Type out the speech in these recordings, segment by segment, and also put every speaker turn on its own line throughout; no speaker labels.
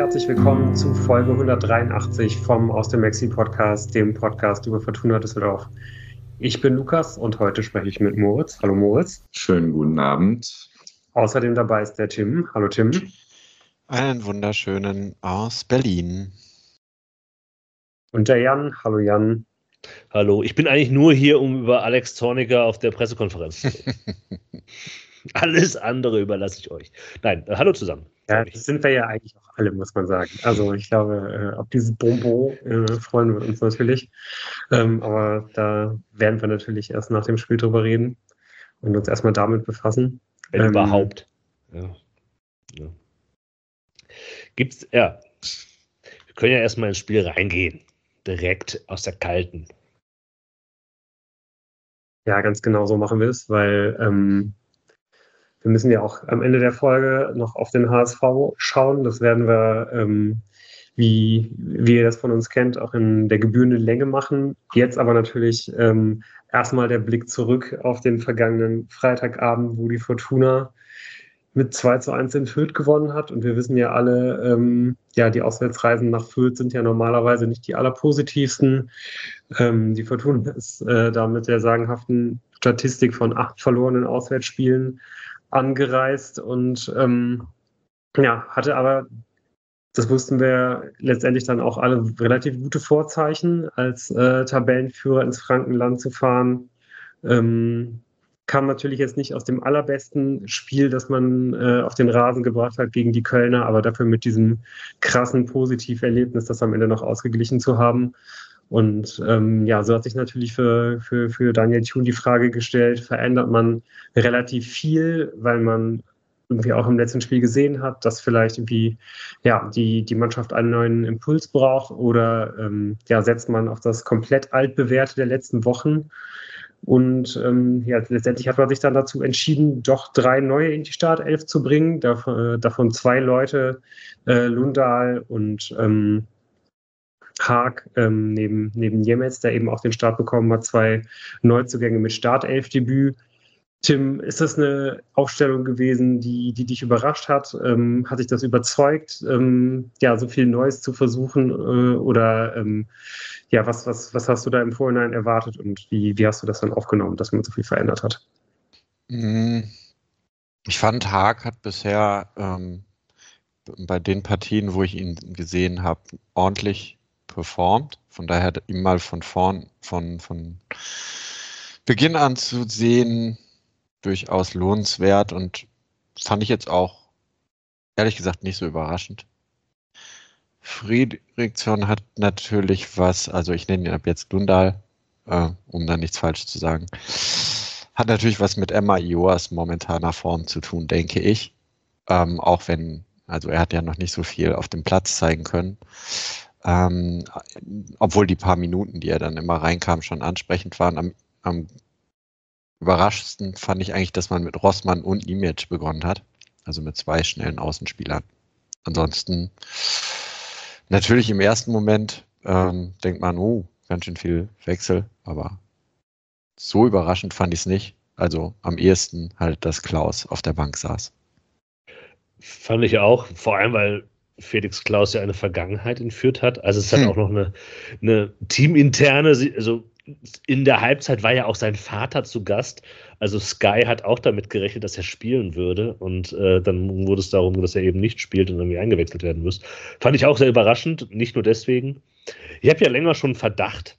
herzlich willkommen zu Folge 183 vom Aus dem Maxi Podcast, dem Podcast über Fortuna Düsseldorf. Ich bin Lukas und heute spreche ich mit Moritz. Hallo Moritz.
Schönen guten Abend.
Außerdem dabei ist der Tim. Hallo Tim.
Einen wunderschönen aus Berlin.
Und der Jan. Hallo Jan.
Hallo, ich bin eigentlich nur hier, um über Alex Zorniger auf der Pressekonferenz zu reden. Alles andere überlasse ich euch. Nein, hallo zusammen.
Ja, das sind wir ja eigentlich auch alle, muss man sagen. Also ich glaube, auf dieses Bonbon freuen wir uns natürlich. Aber da werden wir natürlich erst nach dem Spiel drüber reden und uns erstmal damit befassen.
Wenn überhaupt. Ja. Wir können ja erstmal ins Spiel reingehen. Direkt aus der Kalten.
Ja, ganz genau so machen wir es, weil wir müssen ja auch am Ende der Folge noch auf den HSV schauen. Das werden wir, wie ihr das von uns kennt, auch in der gebührenden Länge machen. Jetzt aber natürlich erstmal der Blick zurück auf den vergangenen Freitagabend, wo die Fortuna mit 2:1 in Fürth gewonnen hat. Und wir wissen ja alle, die Auswärtsreisen nach Fürth sind ja normalerweise nicht die allerpositivsten. Die Fortuna ist da mit der sagenhaften Statistik von 8 verlorenen Auswärtsspielen angereist und hatte aber, das wussten wir letztendlich dann auch alle, relativ gute Vorzeichen, als Tabellenführer ins Frankenland zu fahren. Kam natürlich jetzt nicht aus dem allerbesten Spiel, das man auf den Rasen gebracht hat gegen die Kölner, aber dafür mit diesem krassen Positiverlebnis, das am Ende noch ausgeglichen zu haben. Und so hat sich natürlich für Daniel Thun die Frage gestellt, verändert man relativ viel, weil man irgendwie auch im letzten Spiel gesehen hat, dass vielleicht irgendwie die Mannschaft einen neuen Impuls braucht, oder setzt man auf das komplett altbewährte der letzten Wochen. Und letztendlich hat man sich dann dazu entschieden, doch 3 neue in die Startelf zu bringen, davon 2 Leute, Lundahl und Haag, neben Jemetz, der eben auch den Start bekommen hat, 2 Neuzugänge mit Startelfdebüt. Tim, ist das eine Aufstellung gewesen, die dich überrascht hat? Hat dich das überzeugt, so viel Neues zu versuchen? Was hast du da im Vorhinein erwartet und wie hast du das dann aufgenommen, dass man so viel verändert hat?
Ich fand, Haag hat bisher bei den Partien, wo ich ihn gesehen habe, ordentlich performt. Von daher hat ihm mal von Beginn an zu sehen, durchaus lohnenswert, und fand ich jetzt auch, ehrlich gesagt, nicht so überraschend. Friedrichsson hat natürlich was, also ich nenne ihn ab jetzt Lundahl, um da nichts falsch zu sagen, hat natürlich was mit Emma Ioas momentaner Form zu tun, denke ich. Auch wenn, also er hat ja noch nicht so viel auf dem Platz zeigen können. Obwohl die paar Minuten, die er dann immer reinkam, schon ansprechend waren. Am überraschendsten fand ich eigentlich, dass man mit Rossmann und Image begonnen hat. Also mit 2 schnellen Außenspielern. Ansonsten natürlich im ersten Moment denkt man, ganz schön viel Wechsel, aber so überraschend fand ich es nicht. Also am ehesten halt, dass Klaus auf der Bank saß.
Fand ich auch, vor allem, weil Felix Klaus ja eine Vergangenheit in Fürth hat. Also es hat auch noch eine teaminterne, also in der Halbzeit war ja auch sein Vater zu Gast. Also Sky hat auch damit gerechnet, dass er spielen würde. Und dann wurde es darum, dass er eben nicht spielt und irgendwie eingewechselt werden muss. Fand ich auch sehr überraschend, nicht nur deswegen. Ich habe länger schon Verdacht,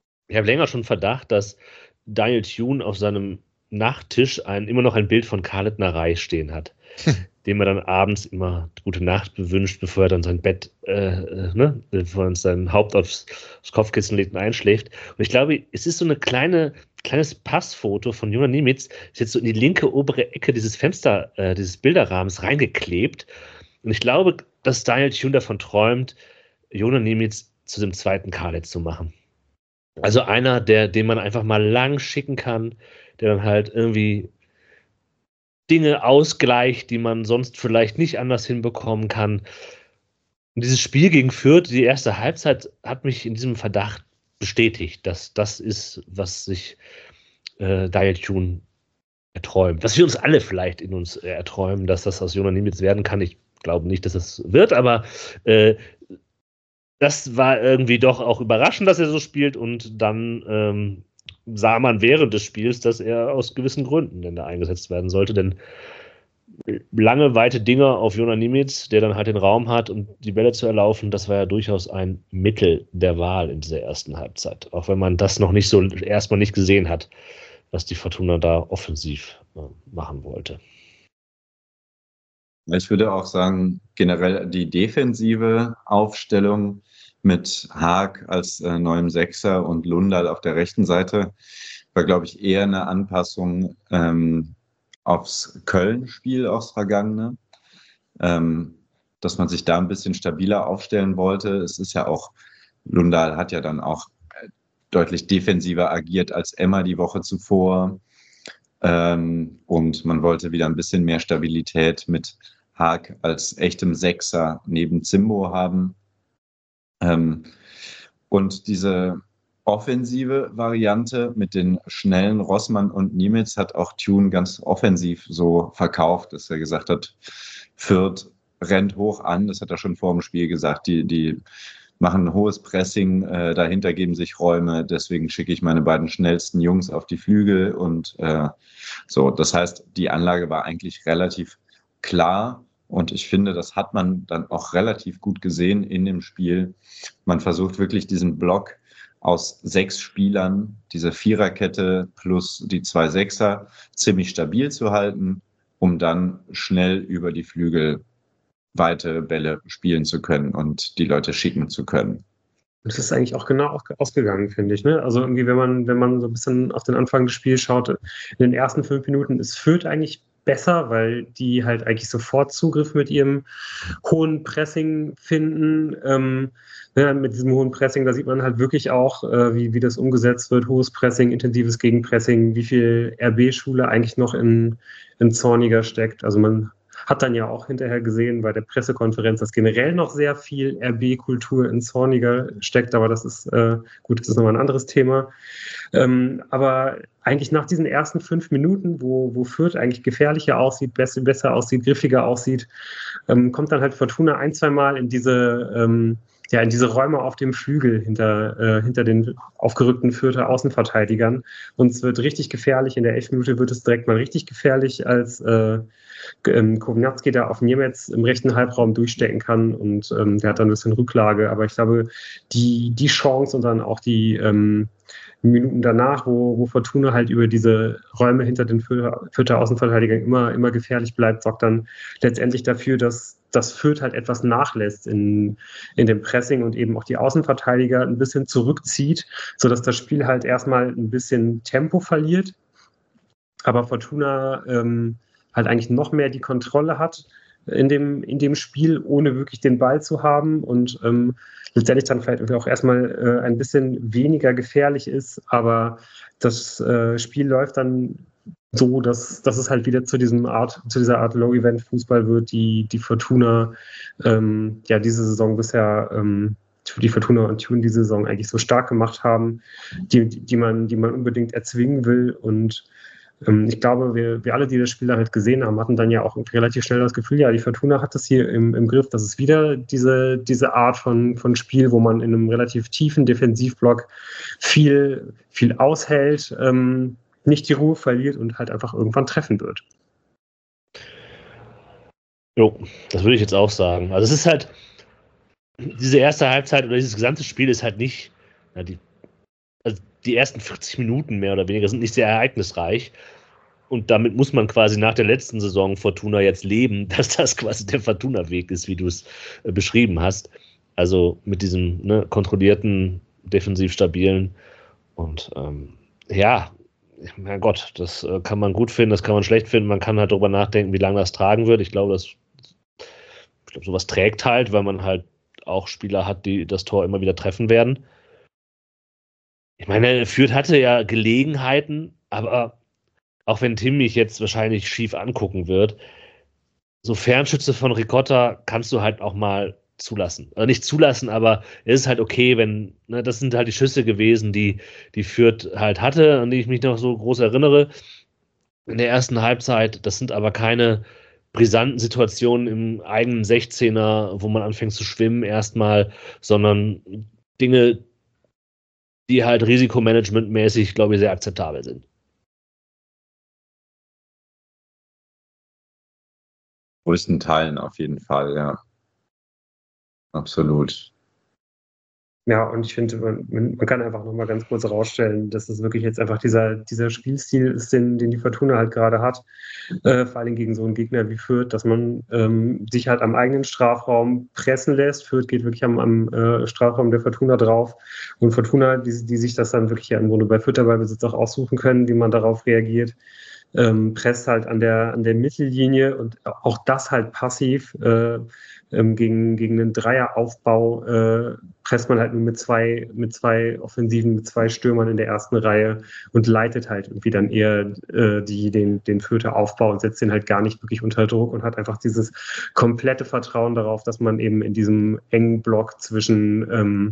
dass Daniel Thun auf seinem Nachttisch immer noch ein Bild von Khaled Narei stehen hat, dem er dann abends immer gute Nacht bewünscht, bevor er dann sein Bett, bevor er sein Haupt aufs Kopfkissen legt und einschläft. Und ich glaube, es ist so eine kleines Passfoto von Jonas Niemitz, ist jetzt so in die linke obere Ecke dieses Fenster, dieses Bilderrahmens reingeklebt. Und ich glaube, dass Daniel Thun davon träumt, Jonas Niemitz zu dem zweiten Khaled zu machen. Also einer, den man einfach mal lang schicken kann, der dann halt irgendwie Dinge ausgleicht, die man sonst vielleicht nicht anders hinbekommen kann. Und dieses Spiel gegen Fürth, die erste Halbzeit, hat mich in diesem Verdacht bestätigt, dass das ist, was sich Daniel Thun erträumt. Was wir uns alle vielleicht in uns erträumen, dass das aus Jonas Niemitz werden kann. Ich glaube nicht, dass es wird, aber das war irgendwie doch auch überraschend, dass er so spielt und dann sah man während des Spiels, dass er aus gewissen Gründen denn da eingesetzt werden sollte, denn lange, weite Dinger auf Jonas Nimitz, der dann halt den Raum hat, um die Bälle zu erlaufen, das war ja durchaus ein Mittel der Wahl in dieser ersten Halbzeit. Auch wenn man das noch nicht so erstmal nicht gesehen hat, was die Fortuna da offensiv machen wollte.
Ich würde auch sagen, generell die defensive Aufstellung mit Haag als neuem Sechser und Lundal auf der rechten Seite war, glaube ich, eher eine Anpassung aufs Köln-Spiel, aufs Vergangene, dass man sich da ein bisschen stabiler aufstellen wollte. Es ist ja auch, Lundal hat ja dann auch deutlich defensiver agiert als Emma die Woche zuvor. Und man wollte wieder ein bisschen mehr Stabilität mit Haag als echtem Sechser neben Zimbo haben. Und diese offensive Variante mit den schnellen Rossmann und Nimitz hat auch Thun ganz offensiv so verkauft, dass er gesagt hat, Fürth rennt hoch an, das hat er schon vor dem Spiel gesagt, die machen ein hohes Pressing, dahinter geben sich Räume, deswegen schicke ich meine beiden schnellsten Jungs auf die Flügel und so. Das heißt, die Anlage war eigentlich relativ klar und ich finde, das hat man dann auch relativ gut gesehen in dem Spiel. Man versucht wirklich diesen Block aus 6 Spielern, diese Viererkette plus die 2 Sechser, ziemlich stabil zu halten, um dann schnell über die Flügel weite Bälle spielen zu können und die Leute schicken zu können.
Das ist eigentlich auch genau ausgegangen, finde ich. Ne? Also irgendwie, wenn man so ein bisschen auf den Anfang des Spiels schaut, in den ersten 5 Minuten ist Fürth eigentlich besser, weil die halt eigentlich sofort Zugriff mit ihrem hohen Pressing finden. Mit diesem hohen Pressing, da sieht man halt wirklich auch, wie das umgesetzt wird. Hohes Pressing, intensives Gegenpressing, wie viel RB-Schule eigentlich noch in Zorniger steckt. Also man hat dann ja auch hinterher gesehen bei der Pressekonferenz, dass generell noch sehr viel RB-Kultur in Zorniger steckt, aber das ist gut, das ist nochmal ein anderes Thema. Aber eigentlich nach diesen ersten 5 Minuten, wo Fürth eigentlich gefährlicher aussieht, besser aussieht, griffiger aussieht, kommt dann halt Fortuna 1-2 Mal in diese Räume auf dem Flügel hinter den aufgerückten Fürther Außenverteidigern. Und es wird richtig gefährlich. In der 11. Minute wird es direkt mal richtig gefährlich, als Kownacki da auf Niemetz im rechten Halbraum durchstecken kann. Und der hat dann ein bisschen Rücklage. Aber ich glaube, die Chance und dann auch die Minuten danach, wo Fortuna halt über diese Räume hinter den Fürther Außenverteidigern immer gefährlich bleibt, sorgt dann letztendlich dafür, dass Fürth halt etwas nachlässt in dem Pressing und eben auch die Außenverteidiger ein bisschen zurückzieht, sodass das Spiel halt erstmal ein bisschen Tempo verliert, aber Fortuna halt eigentlich noch mehr die Kontrolle hat in dem Spiel, ohne wirklich den Ball zu haben und letztendlich dann vielleicht auch erstmal ein bisschen weniger gefährlich ist, aber das Spiel läuft dann so, dass es halt wieder zu dieser Art Low-Event-Fußball wird, die Fortuna diese Saison bisher die Fortuna und Thun diese Saison eigentlich so stark gemacht haben, die man unbedingt erzwingen will. Und ich glaube, wir alle, die das Spiel dann halt gesehen haben, hatten dann ja auch relativ schnell das Gefühl, ja, die Fortuna hat das hier im Griff. Das ist wieder diese Art von Spiel, wo man in einem relativ tiefen Defensivblock viel aushält, nicht die Ruhe verliert und halt einfach irgendwann treffen wird.
Jo, das würde ich jetzt auch sagen. Also es ist halt, diese erste Halbzeit oder dieses gesamte Spiel ist halt nicht, die ersten 40 Minuten mehr oder weniger sind nicht sehr ereignisreich. Und damit muss man quasi nach der letzten Saison Fortuna jetzt leben, dass das quasi der Fortuna-Weg ist, wie du es beschrieben hast. Also mit diesem kontrollierten, defensiv stabilen und mein Gott, das kann man gut finden, das kann man schlecht finden. Man kann halt darüber nachdenken, wie lange das tragen wird. Ich glaube, sowas trägt halt, weil man halt auch Spieler hat, die das Tor immer wieder treffen werden. Ich meine, Fürth hatte ja Gelegenheiten, aber auch wenn Tim mich jetzt wahrscheinlich schief angucken wird, so Fernschütze von Ricotta kannst du halt auch mal zulassen. Also nicht zulassen, aber es ist halt okay, wenn, das sind halt die Schüsse gewesen, die Fürth halt hatte, an die ich mich noch so groß erinnere in der ersten Halbzeit. Das sind aber keine brisanten Situationen im eigenen 16er, wo man anfängt zu schwimmen erstmal, sondern Dinge, die halt risikomanagementmäßig, glaube ich, sehr akzeptabel sind.
Größten Teilen auf jeden Fall, ja. Absolut.
Ja, und ich finde, man kann einfach nochmal ganz kurz herausstellen, dass es wirklich jetzt einfach dieser Spielstil ist, den die Fortuna halt gerade hat, vor allem gegen so einen Gegner wie Fürth, dass man sich halt am eigenen Strafraum pressen lässt. Fürth geht wirklich am Strafraum der Fortuna drauf und Fortuna, die sich das dann wirklich ja im Grunde bei Fürth dabei Besitz auch aussuchen können, wie man darauf reagiert. Presst halt an der Mittellinie und auch das halt passiv gegen einen Dreieraufbau presst man halt nur mit zwei Offensiven, mit zwei Stürmern in der ersten Reihe und leitet halt irgendwie dann eher den Fürther Aufbau und setzt den halt gar nicht wirklich unter Druck und hat einfach dieses komplette Vertrauen darauf, dass man eben in diesem engen Block zwischen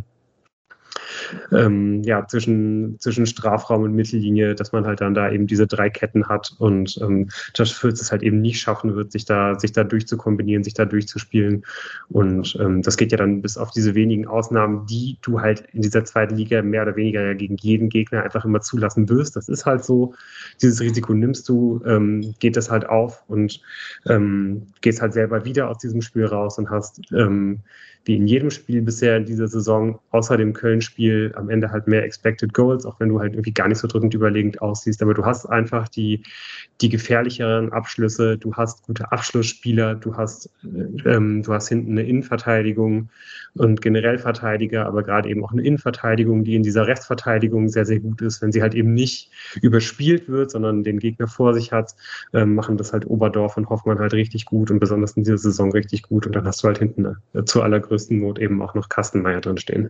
Strafraum und Mittellinie, dass man halt dann da eben diese drei Ketten hat und Josh Fürth es halt eben nicht schaffen wird, sich da durchzukombinieren, sich da durchzuspielen. Und das geht ja dann bis auf diese wenigen Ausnahmen, die du halt in dieser zweiten Liga mehr oder weniger ja gegen jeden Gegner einfach immer zulassen wirst. Das ist halt so, dieses Risiko nimmst du, geht das halt auf und gehst halt selber wieder aus diesem Spiel raus und hast wie in jedem Spiel bisher in dieser Saison, außer dem Köln-Spiel, am Ende halt mehr Expected Goals, auch wenn du halt irgendwie gar nicht so drückend überlegend aussiehst. Aber du hast einfach die gefährlicheren Abschlüsse, du hast gute Abschlussspieler, du hast hinten eine Innenverteidigung und generell Verteidiger, aber gerade eben auch eine Innenverteidigung, die in dieser Restverteidigung sehr, sehr gut ist, wenn sie halt eben nicht überspielt wird, sondern den Gegner vor sich hat, machen das halt Oberdorf und Hoffmann halt richtig gut und besonders in dieser Saison richtig gut. Und dann hast du halt hinten zur allergrößten Not eben auch noch Kastenmeier drin stehen.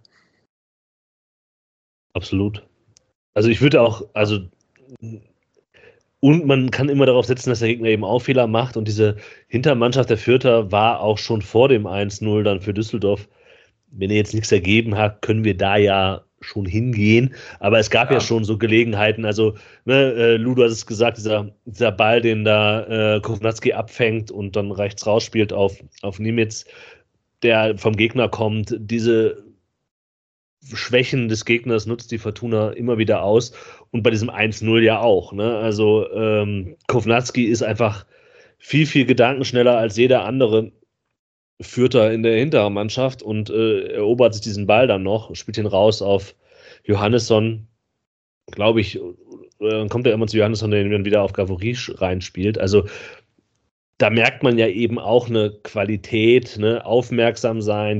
Absolut. Also ich würde auch, und man kann immer darauf setzen, dass der Gegner eben auch Fehler macht und diese Hintermannschaft der Fürther war auch schon vor dem 1-0 dann für Düsseldorf. Wenn er jetzt nichts ergeben hat, können wir da ja schon hingehen, aber es gab ja schon so Gelegenheiten, also Lou, du hast es gesagt, dieser Ball, den da Kovnatski abfängt und dann rechts rausspielt auf Nimitz, der vom Gegner kommt, diese Schwächen des Gegners nutzt die Fortuna immer wieder aus und bei diesem 1-0 ja auch. Ne? Also Kovnatski ist einfach viel, viel gedankenschneller als jeder andere Fürther in der hinteren Mannschaft und erobert sich diesen Ball dann noch, spielt ihn raus auf Johannesson, glaube ich, dann kommt er immer zu Johannesson, der ihn dann wieder auf Gavory reinspielt. Also da merkt man ja eben auch eine Qualität, ne? Aufmerksam sein,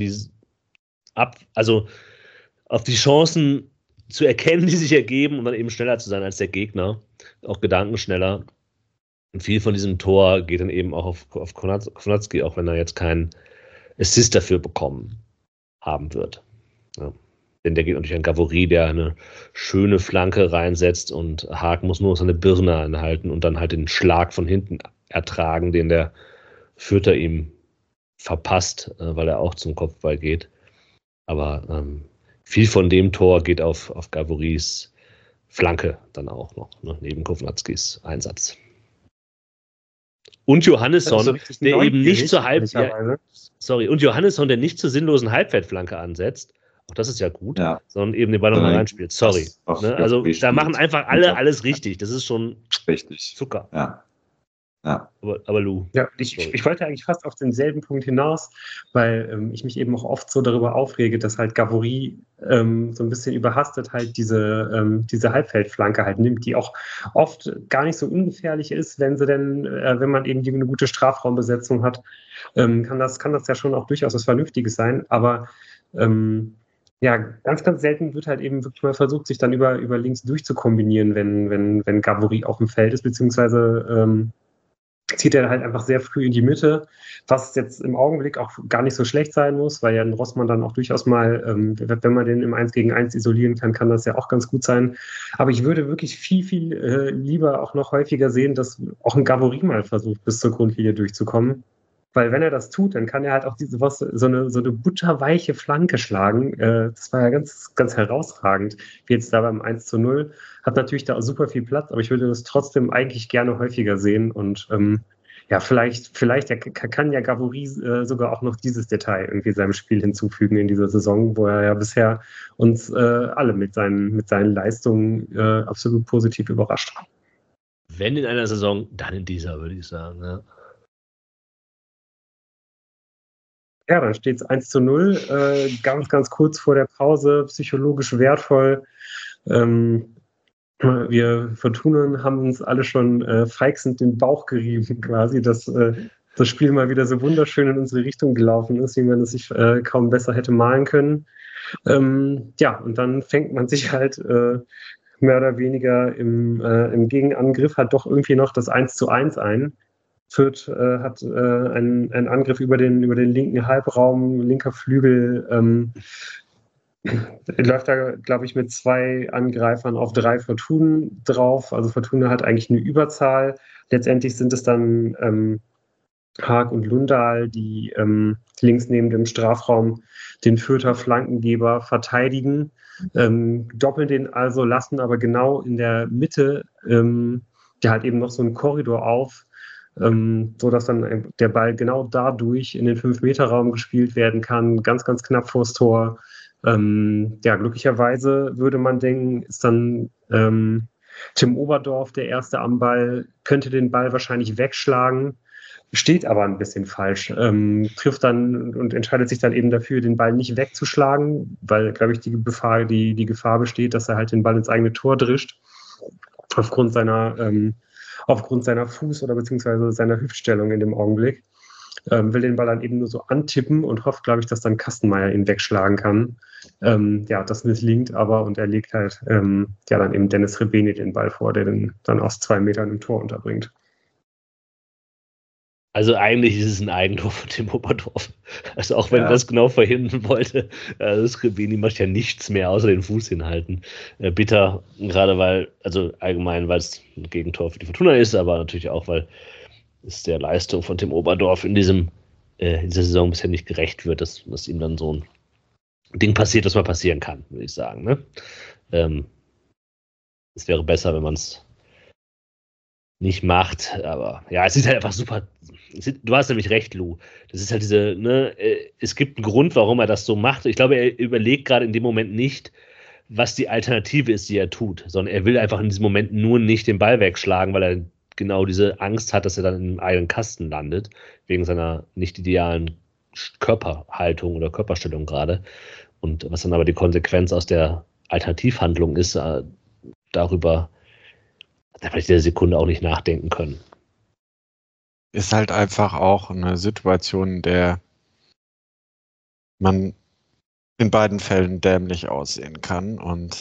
also auf die Chancen zu erkennen, die sich ergeben und dann eben schneller zu sein als der Gegner, auch gedankenschneller. Und viel von diesem Tor geht dann eben auch auf Kovnatski, auch wenn er jetzt keinen Assist dafür bekommen haben wird. Ja. Denn der geht natürlich an Gavory, der eine schöne Flanke reinsetzt und Haag muss nur seine Birne anhalten und dann halt den Schlag von hinten ertragen, den der Fürther ihm verpasst, weil er auch zum Kopfball geht. Aber viel von dem Tor geht auf Gavorys Flanke dann auch noch, ne, neben Kovnatskis Einsatz. Und Johannesson, der eben nicht zur und Johannesson, der nicht zur sinnlosen Halbfeldflanke ansetzt, auch das ist ja gut, sondern eben den Ball nochmal reinspielt. Sorry. Ne? Also da machen einfach alle alles richtig. Das ist schon
richtig.
Zucker.
Ja.
Aber Lou.
Ja, ich wollte eigentlich fast auf denselben Punkt hinaus, weil ich mich eben auch oft so darüber aufrege, dass halt Gavory so ein bisschen überhastet halt diese Halbfeldflanke halt nimmt, die auch oft gar nicht so ungefährlich ist, wenn man eben eine gute Strafraumbesetzung hat, kann das ja schon auch durchaus was Vernünftiges sein, aber ganz, ganz selten wird halt eben wirklich mal versucht, sich dann über links durchzukombinieren, wenn Gavory auf dem Feld ist, beziehungsweise zieht er halt einfach sehr früh in die Mitte, was jetzt im Augenblick auch gar nicht so schlecht sein muss, weil ja ein Rossmann dann auch durchaus mal, wenn man den im 1 gegen 1 isolieren kann das ja auch ganz gut sein. Aber ich würde wirklich viel, viel lieber auch noch häufiger sehen, dass auch ein Gavory mal versucht, bis zur Grundlinie durchzukommen. Weil wenn er das tut, dann kann er halt auch so eine butterweiche Flanke schlagen. Das war ja ganz, ganz herausragend. Wie jetzt da beim 1:0. Hat natürlich da auch super viel Platz, aber ich würde das trotzdem eigentlich gerne häufiger sehen. Und Ja, vielleicht kann ja Gaboury sogar auch noch dieses Detail irgendwie seinem Spiel hinzufügen in dieser Saison, wo er ja bisher uns alle mit seinen Leistungen absolut positiv überrascht hat.
Wenn in einer Saison, dann in dieser, würde ich sagen. Ja.
Ja, dann steht es 1:0, ganz, ganz kurz vor der Pause, psychologisch wertvoll. Wir Fortunen haben uns alle schon feixend den Bauch gerieben, quasi, dass das Spiel mal wieder so wunderschön in unsere Richtung gelaufen ist, wie man es sich kaum besser hätte malen können. Ja, und dann fängt man sich halt mehr oder weniger im Gegenangriff, hat doch irgendwie noch das 1:1 ein. Fürth hat einen Angriff über den linken Halbraum, linker Flügel, läuft da, glaube ich, mit 2 Angreifern auf 3 Fortunen drauf. Also Fortuna hat eigentlich eine Überzahl. Letztendlich sind es dann Haag und Lundahl, die links neben dem Strafraum den Fürther Flankengeber verteidigen, doppeln den also, lassen aber genau in der Mitte ja halt eben noch so einen Korridor auf, so dass dann der Ball genau dadurch in den 5-Meter-Raum gespielt werden kann, ganz, ganz knapp vors Tor. Ja, glücklicherweise würde man denken, ist dann Tim Oberdorf der Erste am Ball, könnte den Ball wahrscheinlich wegschlagen, steht aber ein bisschen falsch, trifft dann und entscheidet sich dann eben dafür, den Ball nicht wegzuschlagen, weil, glaube ich, die Gefahr besteht, dass er halt den Ball ins eigene Tor drischt, aufgrund seiner Fuß- oder beziehungsweise seiner Hüftstellung in dem Augenblick. Will den Ball dann eben nur so antippen und hofft, glaube ich, dass dann Kastenmeier ihn wegschlagen kann. Ja, das misslingt aber und er legt halt ja dann eben Dennis Rebeni den Ball vor, der den dann aus 2 Metern im Tor unterbringt.
Also eigentlich ist es ein Eigentor von Tim Oberdorf. Also auch wenn er das genau verhindern wollte, das Rebeni macht ja nichts mehr, außer den Fuß hinhalten. Bitter, gerade weil, also allgemein, weil es ein Gegentor für die Fortuna ist, aber natürlich auch, weil es der Leistung von Tim Oberdorf in dieser Saison bisher nicht gerecht wird, dass ihm dann so ein Ding passiert, das mal passieren kann, würde ich sagen. Ne? Es wäre besser, wenn man es nicht macht, aber ja, es ist halt einfach super. Du hast nämlich recht, Lou. Das ist halt es gibt einen Grund, warum er das so macht. Ich glaube, er überlegt gerade in dem Moment nicht, was die Alternative ist, die er tut, sondern er will einfach in diesem Moment nur nicht den Ball wegschlagen, weil er genau diese Angst hat, dass er dann im eigenen Kasten landet, wegen seiner nicht idealen Körperhaltung oder Körperstellung gerade. Und was dann aber die Konsequenz aus der Alternativhandlung ist, darüber hat er vielleicht in der Sekunde auch nicht nachdenken können.
Ist halt einfach auch eine Situation, in der man in beiden Fällen dämlich aussehen kann und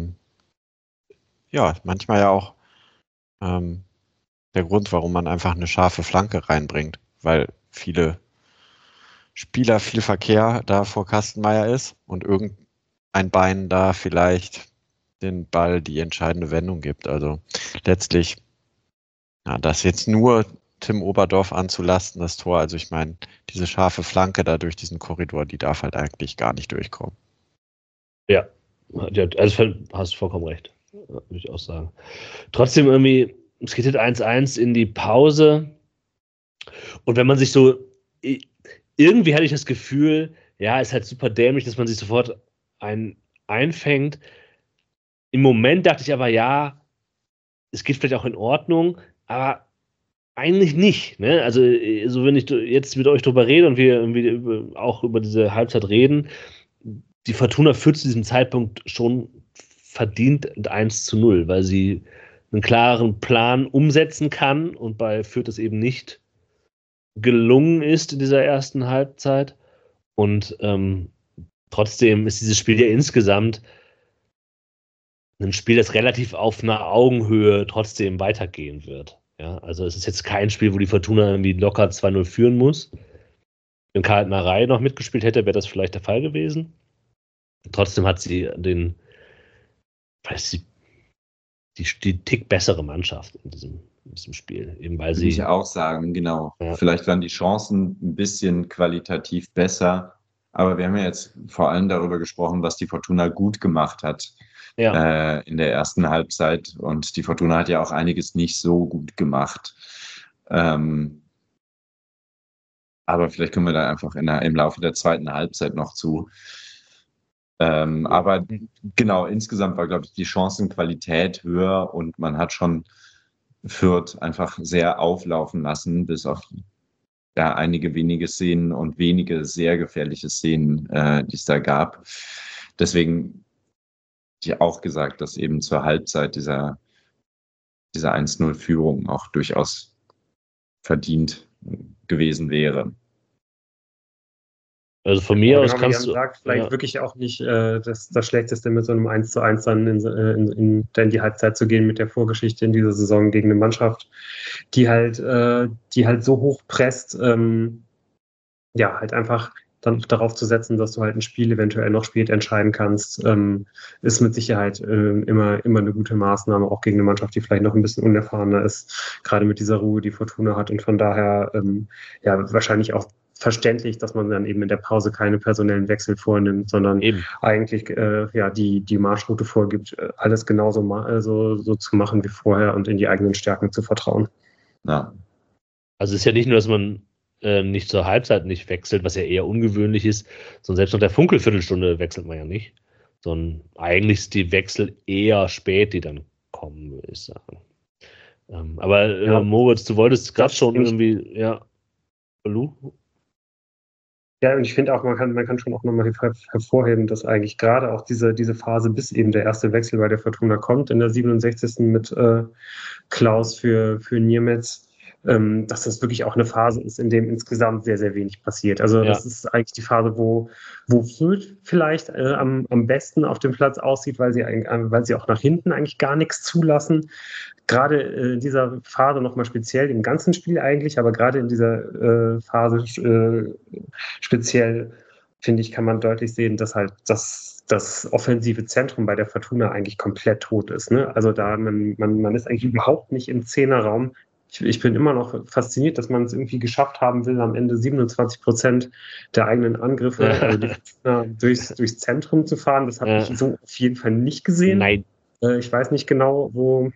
ja, manchmal ja auch der Grund, warum man einfach eine scharfe Flanke reinbringt, weil viele Spieler viel Verkehr da vor Kastenmeier ist und irgendein Bein da vielleicht den Ball die entscheidende Wendung gibt. Also letztlich, ja, das jetzt nur Tim Oberdorf anzulasten, das Tor, also ich meine, diese scharfe Flanke da durch diesen Korridor, die darf halt eigentlich gar nicht durchkommen.
Ja, also hast du vollkommen recht, würde ich auch sagen. Trotzdem irgendwie, es geht jetzt 1:1 in die Pause und wenn man sich so, irgendwie hatte ich das Gefühl, ja, ist halt super dämlich, dass man sich sofort einfängt. Im Moment dachte ich aber, ja, es geht vielleicht auch in Ordnung, aber eigentlich nicht. Ne? Also, so wenn ich jetzt mit euch drüber rede und wir auch über diese Halbzeit reden, die Fortuna führt zu diesem Zeitpunkt schon verdient 1:0, weil sie einen klaren Plan umsetzen kann und bei Fürth es eben nicht gelungen ist in dieser ersten Halbzeit. Und trotzdem ist dieses Spiel ja insgesamt ein Spiel, das relativ auf einer Augenhöhe trotzdem weitergehen wird. Ja, also es ist jetzt kein Spiel, wo die Fortuna irgendwie locker 2:0 führen muss. Wenn Karl Reihe noch mitgespielt hätte, wäre das vielleicht der Fall gewesen. Trotzdem hat sie die Tick bessere Mannschaft in diesem Spiel. Eben weil
Würde ich auch sagen, genau.
Ja.
Vielleicht waren die Chancen ein bisschen qualitativ besser, aber wir haben ja jetzt vor allem darüber gesprochen, was die Fortuna gut gemacht hat in der ersten Halbzeit. Und die Fortuna hat ja auch einiges nicht so gut gemacht. Aber vielleicht kommen wir da einfach im Laufe der zweiten Halbzeit noch zu. Aber genau, insgesamt war, glaube ich, die Chancenqualität höher und man hat schon Fürth einfach sehr auflaufen lassen, bis auf einige wenige Szenen und wenige sehr gefährliche Szenen, die es da gab. Deswegen die auch gesagt, dass eben zur Halbzeit diese 1-0-Führung auch durchaus verdient gewesen wäre.
Also von mir aus
genau, wie
kannst
Jan
du.
sagt, vielleicht wirklich auch nicht das Schlechteste mit so einem 1:1 dann in die Halbzeit zu gehen mit der Vorgeschichte in dieser Saison gegen eine Mannschaft, die halt so hoch presst, halt einfach dann darauf zu setzen, dass du halt ein Spiel eventuell noch spät entscheiden kannst, ist mit Sicherheit immer eine gute Maßnahme, auch gegen eine Mannschaft, die vielleicht noch ein bisschen unerfahrener ist, gerade mit dieser Ruhe, die Fortuna hat und von daher wahrscheinlich auch verständlich, dass man dann eben in der Pause keine personellen Wechsel vornimmt, sondern eigentlich die Marschroute vorgibt, alles genauso so zu machen wie vorher und in die eigenen Stärken zu vertrauen.
Ja.
Also es ist ja nicht nur, dass man nicht zur Halbzeit nicht wechselt, was ja eher ungewöhnlich ist, sondern selbst nach der Funkelviertelstunde wechselt man ja nicht, sondern eigentlich ist die Wechsel eher spät, die dann kommen, würde ich sagen. Aber Moritz, du wolltest gerade schon irgendwie, Lu?
Ja, und ich finde auch, man kann schon auch nochmal hervorheben, dass eigentlich gerade auch diese Phase, bis eben der erste Wechsel bei der Fortuna kommt, in der 67. mit Klaus für Niemetz, dass das wirklich auch eine Phase ist, in dem insgesamt sehr, sehr wenig passiert. Also das ist eigentlich die Phase, wo Fürth vielleicht am besten auf dem Platz aussieht, weil sie auch nach hinten eigentlich gar nichts zulassen. Gerade in dieser Phase nochmal speziell, im ganzen Spiel eigentlich, aber gerade in dieser Phase speziell, finde ich, kann man deutlich sehen, dass halt das offensive Zentrum bei der Fortuna eigentlich komplett tot ist. Ne? Also da man ist eigentlich überhaupt nicht im Zehnerraum. Ich bin immer noch fasziniert, dass man es irgendwie geschafft haben will, am Ende 27% der eigenen Angriffe die Fortuna durchs Zentrum zu fahren. Das habe ich so auf jeden Fall nicht gesehen.
Nein.
Ich weiß nicht genau, wo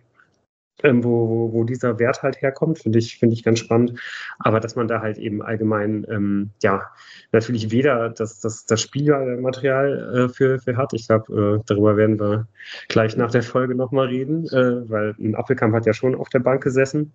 dieser Wert halt herkommt, finde ich ganz spannend. Aber dass man da halt eben allgemein, natürlich weder das Spielmaterial für hat. Ich glaube, darüber werden wir gleich nach der Folge nochmal reden, weil ein Appelkamp hat ja schon auf der Bank gesessen.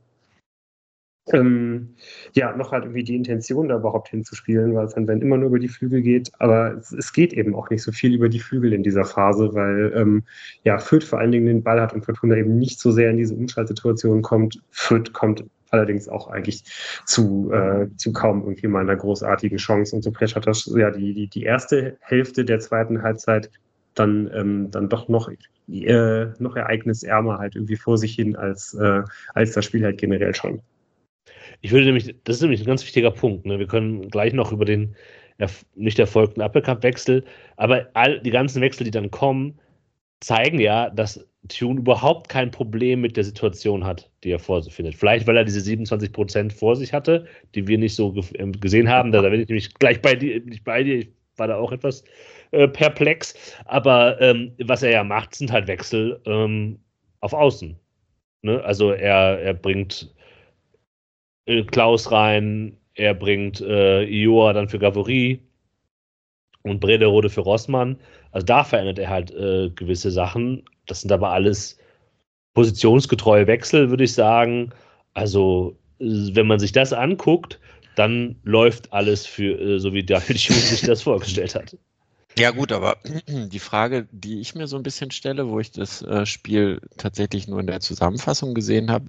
Noch halt irgendwie die Intention, da überhaupt hinzuspielen, weil es dann immer nur über die Flügel geht. Aber es geht eben auch nicht so viel über die Flügel in dieser Phase, weil Fürth vor allen Dingen den Ball hat und Fortuna eben nicht so sehr in diese Umschaltsituation kommt. Fürth kommt allerdings auch eigentlich zu kaum irgendwie mal einer großartigen Chance. Und so hat das die erste Hälfte der zweiten Halbzeit dann doch noch ereignisärmer halt irgendwie vor sich hin als das Spiel halt generell schon.
Das ist nämlich ein ganz wichtiger Punkt. Ne? Wir können gleich noch über den nicht erfolgten Appelkamp-Wechsel, aber die ganzen Wechsel, die dann kommen, zeigen ja, dass Tune überhaupt kein Problem mit der Situation hat, die er vor sich findet. Vielleicht, weil er diese 27% vor sich hatte, die wir nicht so gesehen haben. Da bin ich nämlich gleich bei dir. Ich war da auch etwas perplex. Aber was er ja macht, sind halt Wechsel auf Außen. Ne? Also er bringt Klaus rein, er bringt Ioa dann für Gavory und Brederode für Rossmann. Also da verändert er halt gewisse Sachen. Das sind aber alles positionsgetreue Wechsel, würde ich sagen. Also wenn man sich das anguckt, dann läuft alles für so wie Daniel Thune sich das vorgestellt hat.
Ja gut, aber die Frage, die ich mir so ein bisschen stelle, wo ich das Spiel tatsächlich nur in der Zusammenfassung gesehen habe,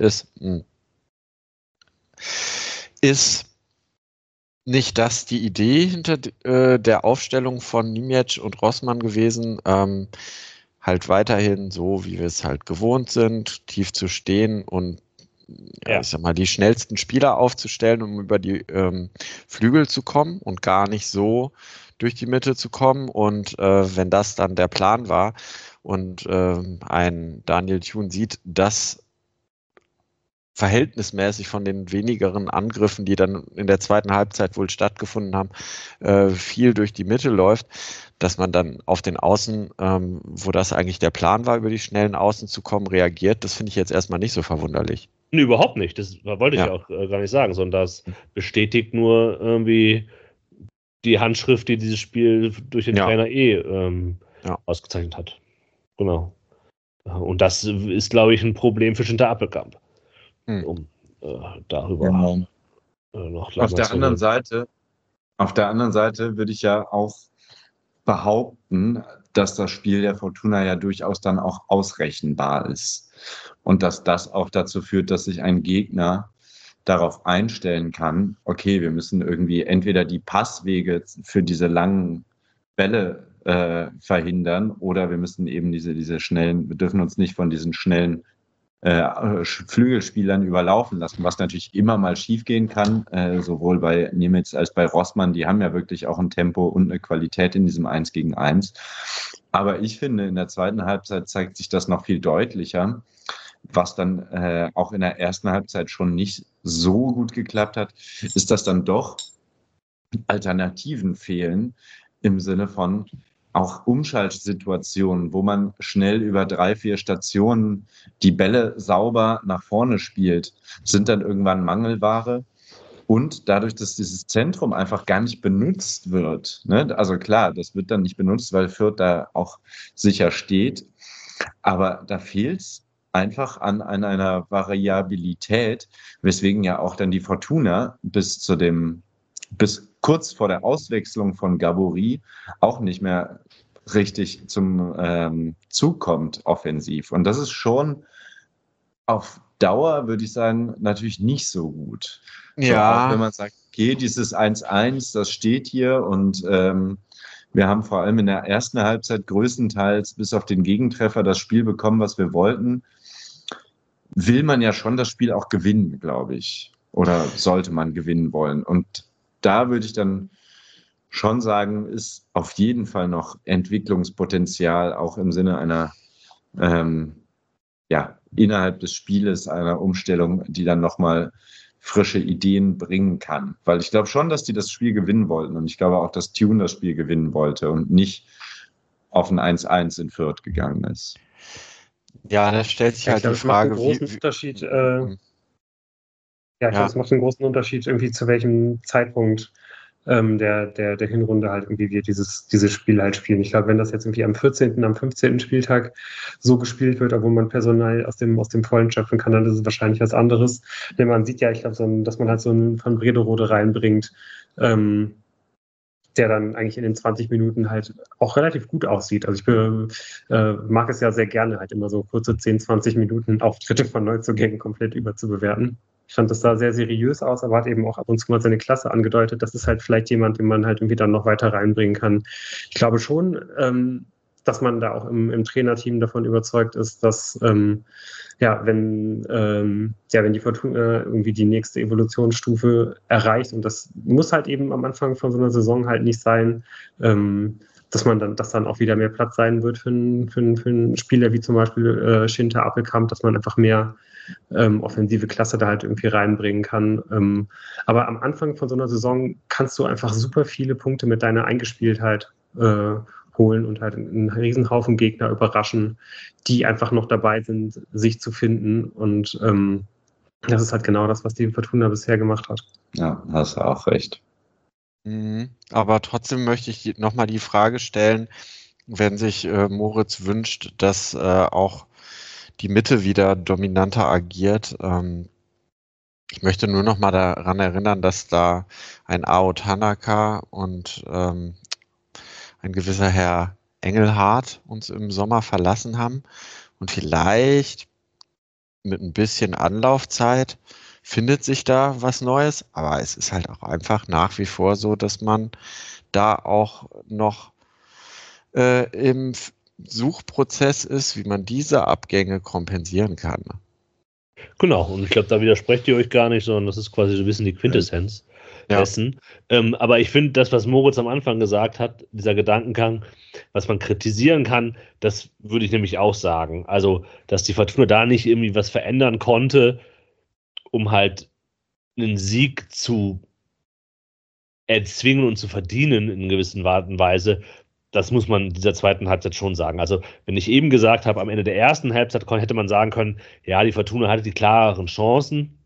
ist nicht das die Idee hinter der Aufstellung von Niemetsch und Rossmann gewesen, halt weiterhin so, wie wir es halt gewohnt sind, tief zu stehen und ich sag mal, die schnellsten Spieler aufzustellen, um über die Flügel zu kommen und gar nicht so durch die Mitte zu kommen. Und wenn das dann der Plan war und ein Daniel Thune sieht, dass verhältnismäßig von den wenigeren Angriffen, die dann in der zweiten Halbzeit wohl stattgefunden haben, viel durch die Mitte läuft, dass man dann auf den Außen, wo das eigentlich der Plan war, über die schnellen Außen zu kommen, reagiert. Das finde ich jetzt erstmal nicht so verwunderlich.
Nee, überhaupt nicht. Das wollte ich auch gar nicht sagen, sondern das bestätigt nur irgendwie die Handschrift, die dieses Spiel durch den Trainer ausgezeichnet hat. Genau. Und das ist, glaube ich, ein Problem für Schinter Appelkamp. Um darüber noch
auf der anderen Seite würde ich ja auch behaupten, dass das Spiel der Fortuna ja durchaus dann auch ausrechenbar ist. Und dass das auch dazu führt, dass sich ein Gegner darauf einstellen kann, okay, wir müssen irgendwie entweder die Passwege für diese langen Bälle verhindern oder wir müssen eben diese schnellen, wir dürfen uns nicht von diesen schnellen Flügelspielern überlaufen lassen, was natürlich immer mal schiefgehen kann, sowohl bei Niemitz als bei Rossmann. Die haben ja wirklich auch ein Tempo und eine Qualität in diesem 1 gegen 1. Aber ich finde, in der zweiten Halbzeit zeigt sich das noch viel deutlicher, was dann auch in der ersten Halbzeit schon nicht so gut geklappt hat, ist, dass dann doch Alternativen fehlen im Sinne von auch Umschaltsituationen, wo man schnell über 3-4 Stationen die Bälle sauber nach vorne spielt, sind dann irgendwann Mangelware. Und dadurch, dass dieses Zentrum einfach gar nicht benutzt wird, ne? Also klar, das wird dann nicht benutzt, weil Fürth da auch sicher steht, aber da fehlt es einfach an einer Variabilität, weswegen ja auch dann die Fortuna bis kurz vor der Auswechslung von Gabory auch nicht mehr richtig zum Zug kommt offensiv. Und das ist schon auf Dauer, würde ich sagen, natürlich nicht so gut.
Ja.
So, auch wenn man sagt, okay, dieses 1-1, das steht hier und wir haben vor allem in der ersten Halbzeit größtenteils bis auf den Gegentreffer das Spiel bekommen, was wir wollten, will man ja schon das Spiel auch gewinnen, glaube ich. Oder sollte man gewinnen wollen. Und da würde ich dann schon sagen, ist auf jeden Fall noch Entwicklungspotenzial, auch im Sinne einer, innerhalb des Spieles, einer Umstellung, die dann nochmal frische Ideen bringen kann. Weil ich glaube schon, dass die das Spiel gewinnen wollten. Und ich glaube auch, dass Thune das Spiel gewinnen wollte und nicht auf ein 1-1 in Fürth gegangen ist.
Ja, da stellt sich halt die Frage,
das macht einen großen Unterschied, irgendwie zu welchem Zeitpunkt der Hinrunde halt irgendwie wir dieses Spiel halt spielen. Ich glaube, wenn das jetzt irgendwie am 14., am 15. Spieltag so gespielt wird, obwohl man Personal aus dem Vollen schöpfen kann, dann ist es wahrscheinlich was anderes. Denn man sieht ja, ich glaube, dass man halt so einen von Brederode reinbringt, der dann eigentlich in den 20 Minuten halt auch relativ gut aussieht. Also ich mag es ja sehr gerne, halt immer so kurze 10, 20 Minuten Auftritte von Neuzugängen komplett überzubewerten. Ich fand, das sah sehr seriös aus, aber hat eben auch ab und zu mal seine Klasse angedeutet. Das ist halt vielleicht jemand, den man halt irgendwie dann noch weiter reinbringen kann. Ich glaube schon, dass man da auch im Trainerteam davon überzeugt ist, dass wenn die Fortuna irgendwie die nächste Evolutionsstufe erreicht, und das muss halt eben am Anfang von so einer Saison halt nicht sein, dass dann auch wieder mehr Platz sein wird für einen Spieler wie zum Beispiel Schinter Appelkamp, dass man einfach mehr offensive Klasse da halt irgendwie reinbringen kann. Aber am Anfang von so einer Saison kannst du einfach super viele Punkte mit deiner Eingespieltheit holen und halt einen Riesenhaufen Gegner überraschen, die einfach noch dabei sind, sich zu finden. Und das ist halt genau das, was die Fortuna bisher gemacht hat.
Ja, hast du auch recht.
Aber trotzdem möchte ich nochmal die Frage stellen, wenn sich Moritz wünscht, dass auch die Mitte wieder dominanter agiert. Ich möchte nur noch mal daran erinnern, dass da ein Ao Tanaka und ein gewisser Herr Engelhardt uns im Sommer verlassen haben. Und vielleicht mit ein bisschen Anlaufzeit findet sich da was Neues. Aber es ist halt auch einfach nach wie vor so, dass man da auch noch im Suchprozess ist, wie man diese Abgänge kompensieren kann.
Genau, und ich glaube, da widersprecht ihr euch gar nicht, sondern das ist quasi so ein bisschen die Quintessenz dessen. Aber ich finde, das, was Moritz am Anfang gesagt hat, dieser Gedankengang, was man kritisieren kann, das würde ich nämlich auch sagen. Also, dass die Fortuna da nicht irgendwie was verändern konnte, um halt einen Sieg zu erzwingen und zu verdienen in gewissen Art und Weise, das muss man dieser zweiten Halbzeit schon sagen. Also, wenn ich eben gesagt habe, am Ende der ersten Halbzeit hätte man sagen können, ja, die Fortuna hatte die klareren Chancen.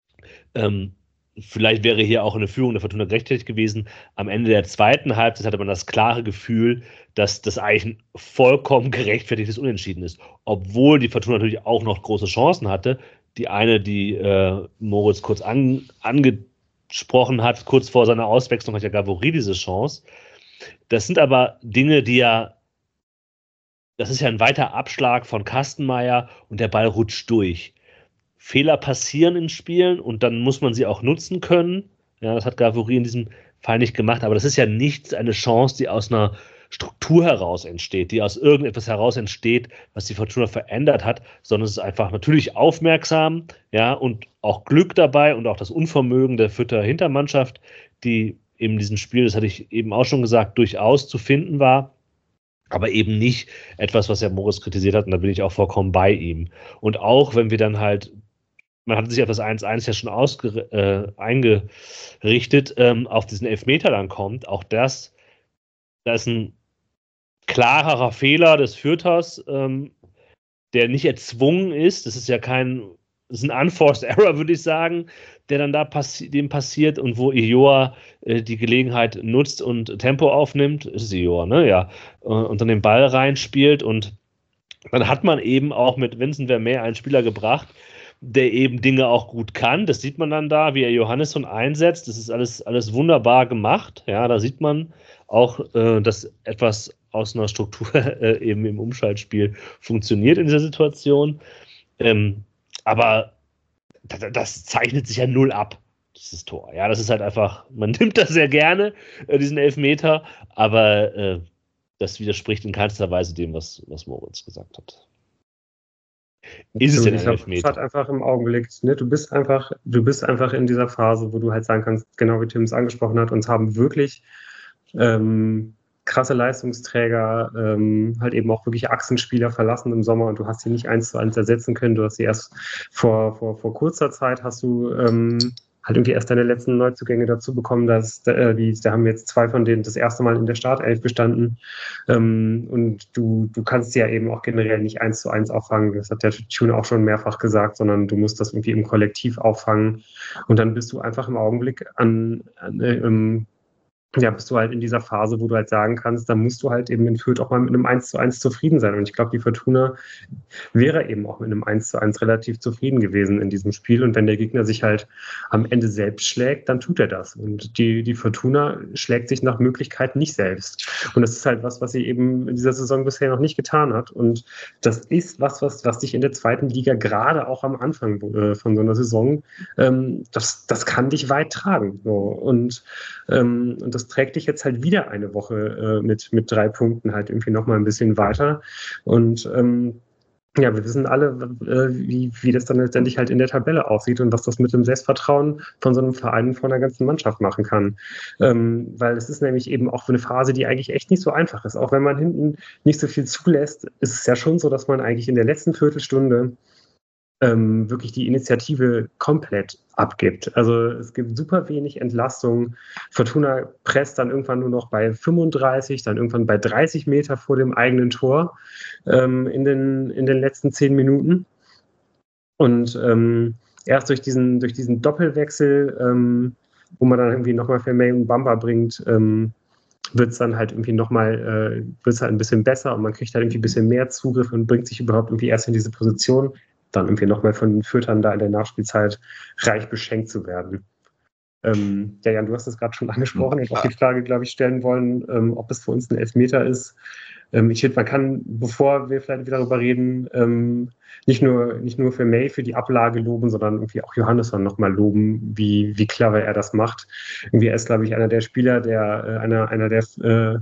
Vielleicht wäre hier auch eine Führung der Fortuna gerechtfertigt gewesen. Am Ende der zweiten Halbzeit hatte man das klare Gefühl, dass das eigentlich ein vollkommen gerechtfertigtes Unentschieden ist. Obwohl die Fortuna natürlich auch noch große Chancen hatte. Die eine, die Moritz kurz angesprochen hat, kurz vor seiner Auswechslung hat ja Gavory diese Chance. Das sind aber Dinge, das ist ja ein weiter Abschlag von Kastenmeier und der Ball rutscht durch. Fehler passieren in Spielen und dann muss man sie auch nutzen können. Ja, das hat Gavory in diesem Fall nicht gemacht, aber das ist ja nicht eine Chance, die aus einer Struktur heraus entsteht, die aus irgendetwas heraus entsteht, was die Fortuna verändert hat, sondern es ist einfach natürlich aufmerksam, ja, und auch Glück dabei und auch das Unvermögen der Fürther Hintermannschaft, die in diesem Spiel, das hatte ich eben auch schon gesagt, durchaus zu finden war, aber eben nicht etwas, was ja Moritz kritisiert hat, und da bin ich auch vollkommen bei ihm. Und auch, wenn wir dann halt, man hat sich auf das 1-1 ja schon eingerichtet, auf diesen Elfmeter dann kommt, auch da ist ein klarerer Fehler des Fürthers, der nicht erzwungen ist, das ist ein Unforced Error, würde ich sagen, der dann da dem passiert und wo Illoa die Gelegenheit nutzt und Tempo aufnimmt, ist es Illoa, ne? Ja, und dann den Ball reinspielt und dann hat man eben auch mit Vincent Vermeer einen Spieler gebracht, der eben Dinge auch gut kann. Das sieht man dann da, wie er Johannesson einsetzt. Das ist alles wunderbar gemacht. Ja, da sieht man auch, dass etwas aus einer Struktur eben im Umschaltspiel funktioniert in dieser Situation. Aber das zeichnet sich ja null ab, dieses Tor. Ja, das ist halt einfach, man nimmt das sehr gerne, diesen Elfmeter, aber das widerspricht in keinster Weise dem, was Moritz gesagt hat.
Ist es denn ein Elfmeter? Das hat einfach im Augenblick, ne? Du bist einfach in dieser Phase, wo du halt sagen kannst, genau wie Tim es angesprochen hat, uns haben wirklich krasse Leistungsträger, halt eben auch wirklich Achsenspieler verlassen im Sommer und du hast sie nicht 1:1 ersetzen können. Du hast sie erst vor kurzer Zeit hast du halt irgendwie erst deine letzten Neuzugänge dazu bekommen, da haben jetzt 2 von denen das erste Mal in der Startelf gestanden. Und du kannst sie ja eben auch generell nicht 1:1 auffangen. Das hat der Tune auch schon mehrfach gesagt, sondern du musst das irgendwie im Kollektiv auffangen. Und dann bist du einfach im Augenblick bist du halt in dieser Phase, wo du halt sagen kannst, da musst du halt eben in Fürth auch mal mit einem 1:1 zufrieden sein. Und ich glaube, die Fortuna wäre eben auch mit einem 1:1 relativ zufrieden gewesen in diesem Spiel. Und wenn der Gegner sich halt am Ende selbst schlägt, dann tut er das. Und die Fortuna schlägt sich nach Möglichkeit nicht selbst. Und das ist halt was sie eben in dieser Saison bisher noch nicht getan hat. Und das ist was dich in der zweiten Liga gerade auch am Anfang von so einer Saison, das kann dich weit tragen. So. Und das trägt dich jetzt halt wieder eine Woche mit 3 Punkten halt irgendwie nochmal ein bisschen weiter. Und wir wissen alle, wie das dann letztendlich halt in der Tabelle aussieht und was das mit dem Selbstvertrauen von so einem Verein, von einer ganzen Mannschaft machen kann. Weil es ist nämlich eben auch eine Phase, die eigentlich echt nicht so einfach ist. Auch wenn man hinten nicht so viel zulässt, ist es ja schon so, dass man eigentlich in der letzten Viertelstunde wirklich die Initiative komplett abgibt. Also es gibt super wenig Entlastung. Fortuna presst dann irgendwann nur noch bei 35, dann irgendwann bei 30 Meter vor dem eigenen Tor in den letzten 10 Minuten. Und erst durch diesen Doppelwechsel, wo man dann irgendwie nochmal Vermeer und Bamba bringt, wird es dann halt irgendwie nochmal, ein bisschen besser und man kriegt halt irgendwie ein bisschen mehr Zugriff und bringt sich überhaupt irgendwie erst in diese Position, dann irgendwie nochmal von den Fürthern da in der Nachspielzeit reich beschenkt zu werden. Jan, du hast das gerade schon angesprochen und auch die Frage, glaube ich, stellen wollen, ob es für uns ein Elfmeter ist. Ich finde, man kann, bevor wir vielleicht wieder darüber reden, nicht nur für May für die Ablage loben, sondern irgendwie auch Johannesson nochmal loben, wie clever er das macht. Irgendwie er ist, glaube ich, einer der Spieler, einer der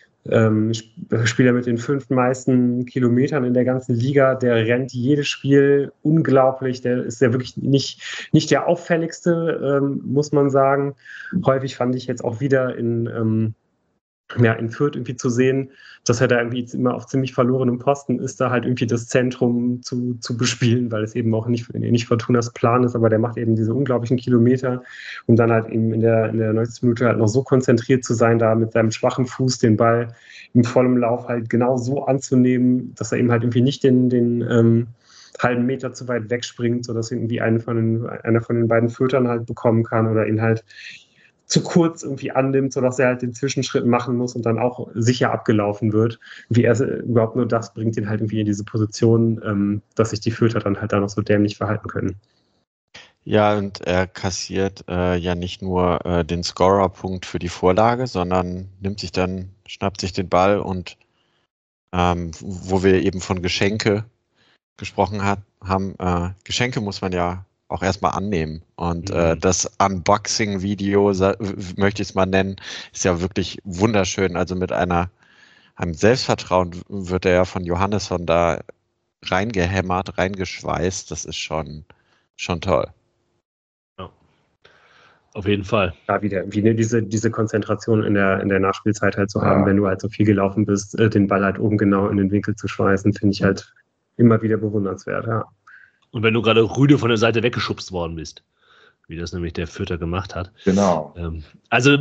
Spieler mit den 5 meisten Kilometern in der ganzen Liga, der rennt jedes Spiel unglaublich, der ist ja wirklich nicht der auffälligste, muss man sagen. Häufig fand ich jetzt auch wieder in in Fürth irgendwie zu sehen, dass er da irgendwie jetzt immer auf ziemlich verlorenem Posten ist, da halt irgendwie das Zentrum zu bespielen, weil es eben auch nicht Fortunas Plan ist, aber der macht eben diese unglaublichen Kilometer, um dann halt eben in der 90. Minute halt noch so konzentriert zu sein, da mit seinem schwachen Fuß den Ball im vollen Lauf halt genau so anzunehmen, dass er eben halt irgendwie nicht den halben Meter zu weit wegspringt, sodass irgendwie einer von den beiden Fürtern halt bekommen kann oder ihn halt zu kurz irgendwie annimmt, sodass er halt den Zwischenschritt machen muss und dann auch sicher abgelaufen wird. Wie er überhaupt nur das bringt ihn halt irgendwie in diese Position, dass sich die Fürther dann halt da noch so dämlich verhalten können.
Ja, und er kassiert ja nicht nur den Scorer-Punkt für die Vorlage, sondern schnappt sich den Ball und wo wir eben von Geschenke gesprochen haben, Geschenke muss man ja auch erstmal annehmen. Und das Unboxing-Video, möchte ich es mal nennen, ist ja wirklich wunderschön. Also mit einem Selbstvertrauen wird er ja von Johannesson da reingehämmert, reingeschweißt. Das ist schon toll.
Ja. Auf jeden Fall.
Da wieder irgendwie diese Konzentration in der Nachspielzeit halt zu haben, wenn du halt so viel gelaufen bist, den Ball halt oben genau in den Winkel zu schweißen, finde ich halt immer wieder bewundernswert, ja.
Und wenn du gerade rüde von der Seite weggeschubst worden bist, wie das nämlich der Fürther gemacht hat.
Genau.
Also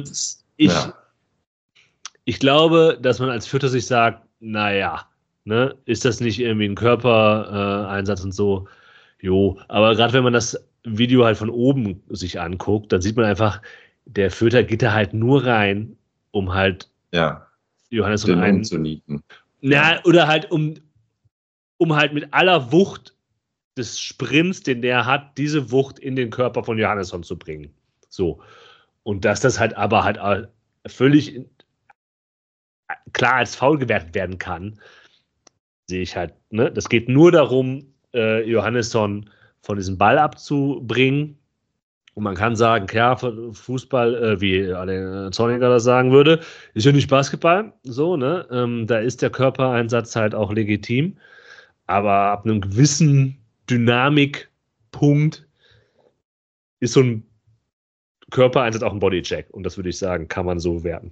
ich glaube, dass man als Fürther sich sagt, naja, ne, ist das nicht irgendwie ein Körpereinsatz und so? Jo, aber gerade wenn man das Video halt von oben sich anguckt, dann sieht man einfach, der Fürther geht da halt nur rein, um halt Johannesson
umzunieten.
Na, oder halt um halt mit aller Wucht des Sprints, den der hat, diese Wucht in den Körper von Johannesson zu bringen. So. Und dass das halt aber halt völlig klar als Foul gewertet werden kann, sehe ich halt, ne? Das geht nur darum, Johannesson von diesem Ball abzubringen. Und man kann sagen, klar, Fußball, wie Alain Zorniger das sagen würde, ist ja nicht Basketball, so, ne? Da ist der Körpereinsatz halt auch legitim. Aber ab einem gewissen Dynamikpunkt ist so ein Körpereinsatz auch ein Bodycheck. Und das würde ich sagen, kann man so werten.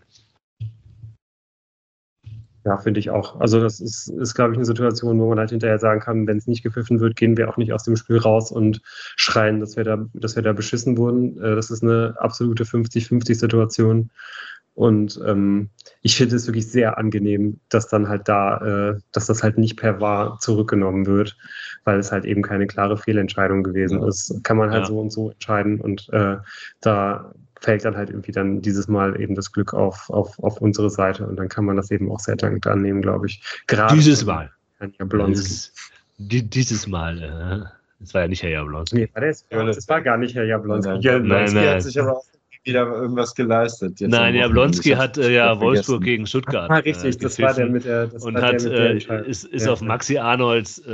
Ja, finde ich auch. Also das ist, glaube ich, eine Situation, wo man halt hinterher sagen kann, wenn es nicht gepfiffen wird, gehen wir auch nicht aus dem Spiel raus und schreien, dass wir da beschissen wurden. Das ist eine absolute 50-50-Situation. Und ich finde es wirklich sehr angenehm, dass dann halt dass das halt nicht per VAR zurückgenommen wird, weil es halt eben keine klare Fehlentscheidung gewesen ist. Kann man halt so und so entscheiden und da fällt dann halt irgendwie dann dieses Mal eben das Glück auf unsere Seite und dann kann man das eben auch sehr dankend annehmen, glaube ich. Gerade
dieses Mal.
Herr Jablonski.
Dieses Mal. Das war ja nicht Herr Jablonski.
Nee, das war gar nicht Herr Jablonski.
Jablonski hat sich aber auch wieder irgendwas geleistet.
Nein, Jablonski hat Wolfsburg gegen Stuttgart.
Richtig, das war der mit der
ist auf Maxi Arnolds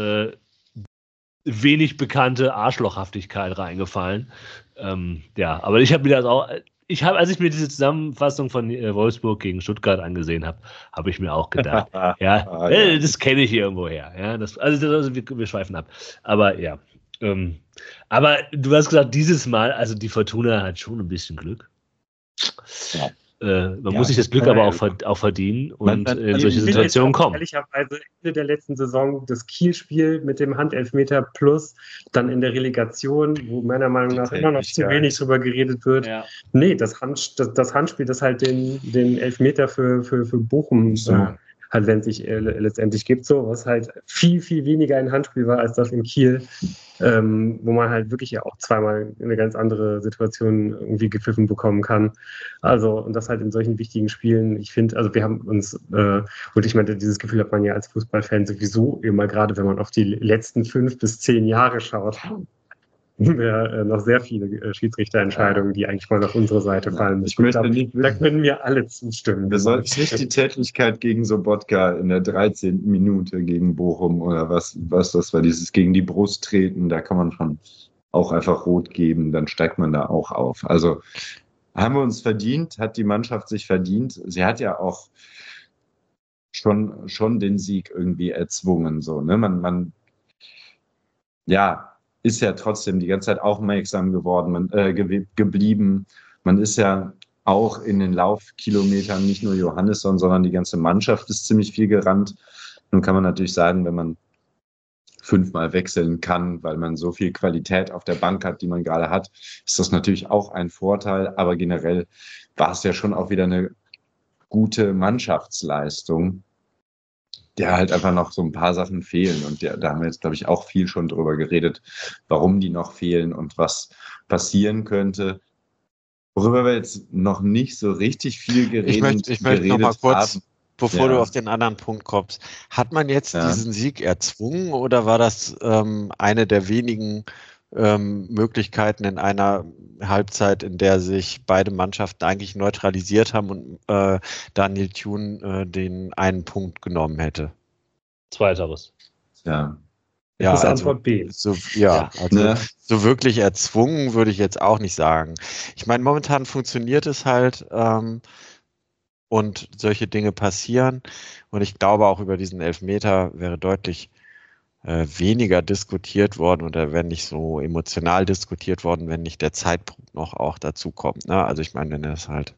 wenig bekannte Arschlochhaftigkeit reingefallen. Aber ich habe mir das auch, als ich mir diese Zusammenfassung von Wolfsburg gegen Stuttgart angesehen habe, habe ich mir auch gedacht, das kenne ich hier irgendwo her. Ja, wir schweifen ab. Aber ja. Aber du hast gesagt, dieses Mal, also die Fortuna hat schon ein bisschen Glück. Ja. Man muss sich das Glück aber auch verdienen und in solche Situationen kommen.
Ehrlicherweise Ende der letzten Saison das Kiel-Spiel mit dem Handelfmeter plus dann in der Relegation, wo meiner Meinung nach immer noch zu wenig drüber geredet wird. Ja. Nee, das Handspiel, das halt den Elfmeter für Bochum halt letztendlich gibt, so, was halt viel, viel weniger ein Handspiel war als das in Kiel, wo man halt wirklich ja auch zweimal eine ganz andere Situation irgendwie gepfiffen bekommen kann. Also, und das halt in solchen wichtigen Spielen, ich finde, also wir haben uns, und ich meine, dieses Gefühl hat man ja als Fußballfan sowieso immer, gerade wenn man auf die letzten 5 bis 10 Jahre schaut, noch sehr viele Schiedsrichterentscheidungen, die eigentlich mal auf unsere Seite fallen. Da können wir alle zustimmen.
Wir sollten nicht die Tätlichkeit gegen Sobotka in der 13. Minute gegen Bochum oder was das war, dieses gegen die Brust treten, da kann man schon auch einfach rot geben, dann steigt man da auch auf. Also haben wir uns verdient, hat die Mannschaft sich verdient. Sie hat ja auch schon den Sieg irgendwie erzwungen, so, ne? Man ist ja trotzdem die ganze Zeit aufmerksam geworden, geblieben. Man ist ja auch in den Laufkilometern nicht nur Johannesson, sondern die ganze Mannschaft ist ziemlich viel gerannt. Nun kann man natürlich sagen, wenn man 5-mal wechseln kann, weil man so viel Qualität auf der Bank hat, die man gerade hat, ist das natürlich auch ein Vorteil. Aber generell war es ja schon auch wieder eine gute Mannschaftsleistung, der halt einfach noch so ein paar Sachen fehlen. Und da haben wir jetzt, glaube ich, auch viel schon drüber geredet, warum die noch fehlen und was passieren könnte. Worüber wir jetzt noch nicht so richtig viel geredet
Ich möchte noch mal kurz,
haben.
bevor du auf den anderen Punkt kommst, hat man jetzt diesen Sieg erzwungen oder war das eine der wenigen Möglichkeiten in einer Halbzeit, in der sich beide Mannschaften eigentlich neutralisiert haben und Daniel Thune den einen Punkt genommen hätte?
Zweiteres.
Ja.
Das ist
also,
Antwort B.
So wirklich erzwungen würde ich jetzt auch nicht sagen. Ich meine, momentan funktioniert es halt und solche Dinge passieren. Und ich glaube, auch über diesen Elfmeter wäre deutlich weniger diskutiert worden oder wenn nicht so emotional diskutiert worden, wenn nicht der Zeitpunkt noch auch dazu kommt. Ne? Also ich meine, wenn es halt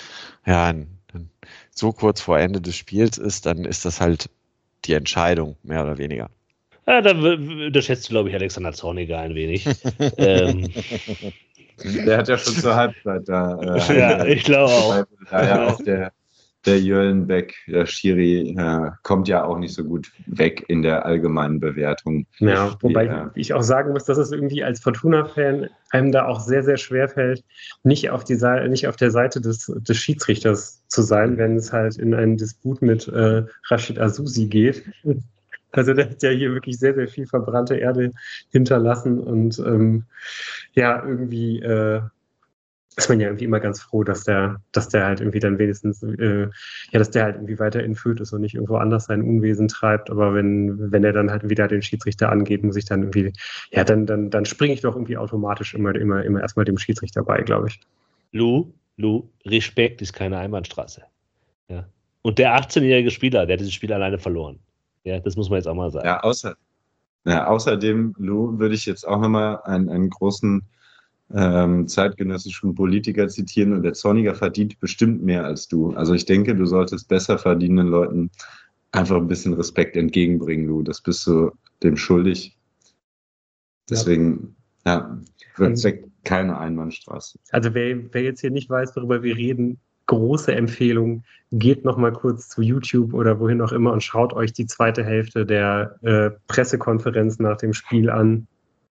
so kurz vor Ende des Spiels ist, dann ist das halt die Entscheidung, mehr oder weniger.
Ja, da unterschätzt du, glaube ich, Alexander Zorniger ein wenig.
Der hat ja schon zur Halbzeit da.
Ja, ich glaube auch.
Daher auch der Jöllenbeck, der Schiri, kommt ja auch nicht so gut weg in der allgemeinen Bewertung.
Ja, wobei ich auch sagen muss, dass es irgendwie als Fortuna-Fan einem da auch sehr, sehr schwer fällt, nicht auf der Seite des Schiedsrichters zu sein, wenn es halt in einen Disput mit Rashid Azusi geht. Also der hat ja hier wirklich sehr, sehr viel verbrannte Erde hinterlassen und irgendwie ist man ja irgendwie immer ganz froh, dass der halt irgendwie dann wenigstens, dass der halt irgendwie weiter in Fürth ist und nicht irgendwo anders sein Unwesen treibt. Aber wenn er dann halt wieder den Schiedsrichter angeht, muss ich dann irgendwie, dann springe ich doch irgendwie automatisch immer erstmal dem Schiedsrichter bei, glaube ich.
Lou, Respekt ist keine Einbahnstraße. Ja. Und der 18-jährige Spieler, der hat dieses Spiel alleine verloren. Ja, das muss man jetzt auch mal sagen.
Ja, außerdem, Lou, würde ich jetzt auch nochmal einen großen zeitgenössischen Politiker zitieren und der Zorniger verdient bestimmt mehr als du. Also ich denke, du solltest besser verdienenden Leuten einfach ein bisschen Respekt entgegenbringen, Lou. Das bist du dem schuldig. Deswegen, wird keine Einbahnstraße.
Also wer jetzt hier nicht weiß, worüber wir reden, große Empfehlung, geht noch mal kurz zu YouTube oder wohin auch immer und schaut euch die zweite Hälfte der Pressekonferenz nach dem Spiel an.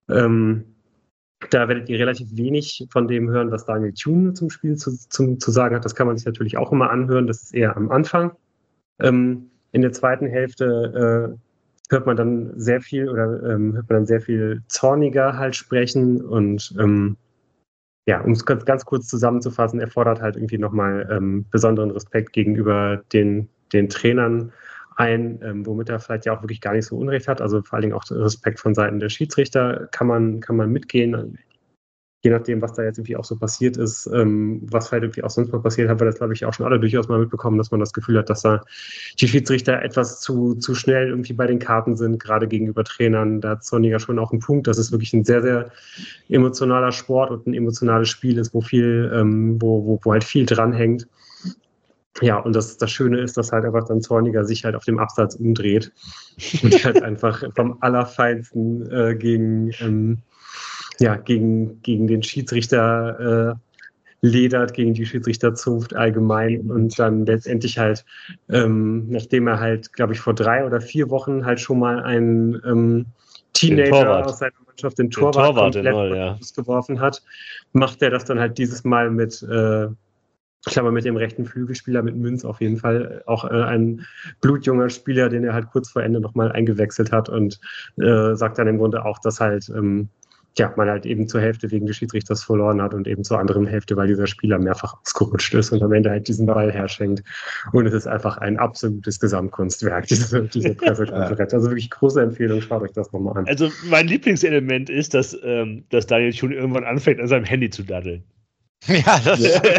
Da werdet ihr relativ wenig von dem hören, was Daniel Thune zum Spiel zu sagen hat. Das kann man sich natürlich auch immer anhören. Das ist eher am Anfang. In der zweiten Hälfte hört man dann sehr viel Zorniger halt sprechen und um es ganz kurz zusammenzufassen, er fordert halt irgendwie nochmal besonderen Respekt gegenüber den Trainern ein, womit er vielleicht ja auch wirklich gar nicht so Unrecht hat. Also vor allen Dingen auch Respekt von Seiten der Schiedsrichter kann man mitgehen. Je nachdem, was da jetzt irgendwie auch so passiert ist, was vielleicht irgendwie auch sonst mal passiert, haben wir das, glaube ich, auch schon alle durchaus mal mitbekommen, dass man das Gefühl hat, dass da die Schiedsrichter etwas zu schnell irgendwie bei den Karten sind, gerade gegenüber Trainern. Da hat Zorniger schon auch einen Punkt, dass es wirklich ein sehr, sehr emotionaler Sport und ein emotionales Spiel ist, wo halt viel dranhängt. Ja, und das Schöne ist, dass halt einfach dann Zorniger sich halt auf dem Absatz umdreht und halt einfach vom Allerfeinsten gegen den Schiedsrichter ledert, gegen die Schiedsrichterzunft allgemein und dann letztendlich halt, nachdem er halt, glaube ich, vor 3 oder 4 Wochen halt schon mal einen Teenager aus seiner Mannschaft, den Torwart komplett geworfen hat, macht er das dann halt dieses Mal mit dem rechten Flügelspieler, mit Münz auf jeden Fall, auch ein blutjunger Spieler, den er halt kurz vor Ende nochmal eingewechselt hat und sagt dann im Grunde auch, dass halt man halt eben zur Hälfte wegen des Schiedsrichters verloren hat und eben zur anderen Hälfte, weil dieser Spieler mehrfach ausgerutscht ist und am Ende halt diesen Ball herschenkt. Und es ist einfach ein absolutes Gesamtkunstwerk, diese Pressekonferenz. Also wirklich große Empfehlung, schaut euch das nochmal an.
Also mein Lieblingselement ist, dass Daniel Thune irgendwann anfängt, an seinem Handy zu daddeln.
Ja, das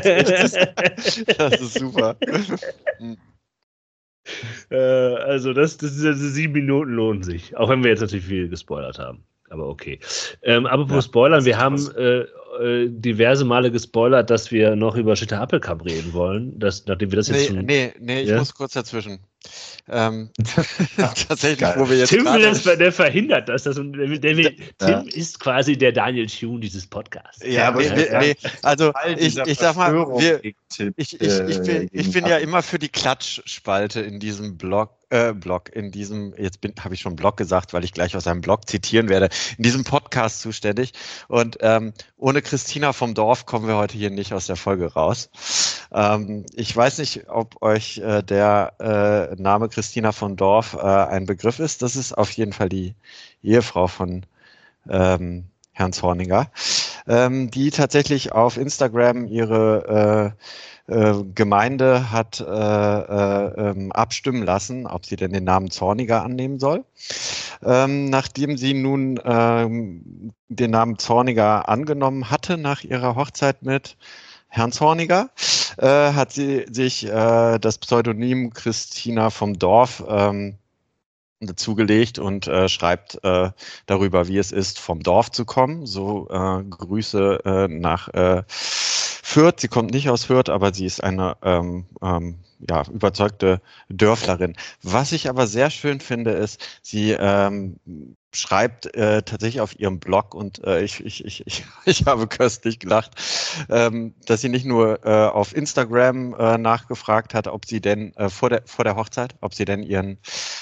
ist super.
Also diese 7 Minuten lohnen sich, auch wenn wir jetzt natürlich viel gespoilert haben. Aber okay. Apropos Spoilern, wir haben diverse Male gespoilert, dass wir noch über Schitter Appelkamp reden wollen. Nachdem wir das jetzt schon.
Ich muss kurz dazwischen. Tatsächlich,
Geil.
wo wir jetzt
Tim
gerade...
der verhindert das. Tim ist quasi der Daniel Thune dieses Podcasts.
Ja,
aber
also
Teil
ich
dieser
sag mal,
Verschwörung
ich
gegen
bin ja immer für die Klatschspalte in diesem Blog, habe ich schon Blog gesagt, weil ich gleich aus einem Blog zitieren werde, in diesem Podcast zuständig. Und ohne Christina vom Dorf kommen wir heute hier nicht aus der Folge raus. Ich weiß nicht, ob euch der Name Christina von Dorf ein Begriff ist. Das ist auf jeden Fall die Ehefrau von Herrn Zorniger, die tatsächlich auf Instagram ihre Gemeinde hat abstimmen lassen, ob sie denn den Namen Zorniger annehmen soll. Nachdem sie nun den Namen Zorniger angenommen hatte nach ihrer Hochzeit mit Herrn Zorniger, hat sie sich das Pseudonym Christina vom Dorf dazugelegt und schreibt darüber, wie es ist, vom Dorf zu kommen. So Grüße nach Fürth. Sie kommt nicht aus Fürth, aber sie ist eine überzeugte Dörflerin. Was ich aber sehr schön finde, ist, sie schreibt tatsächlich auf ihrem Blog, und ich habe köstlich gelacht, dass sie nicht nur auf Instagram nachgefragt hat, ob sie denn vor der Hochzeit, ob sie denn ihren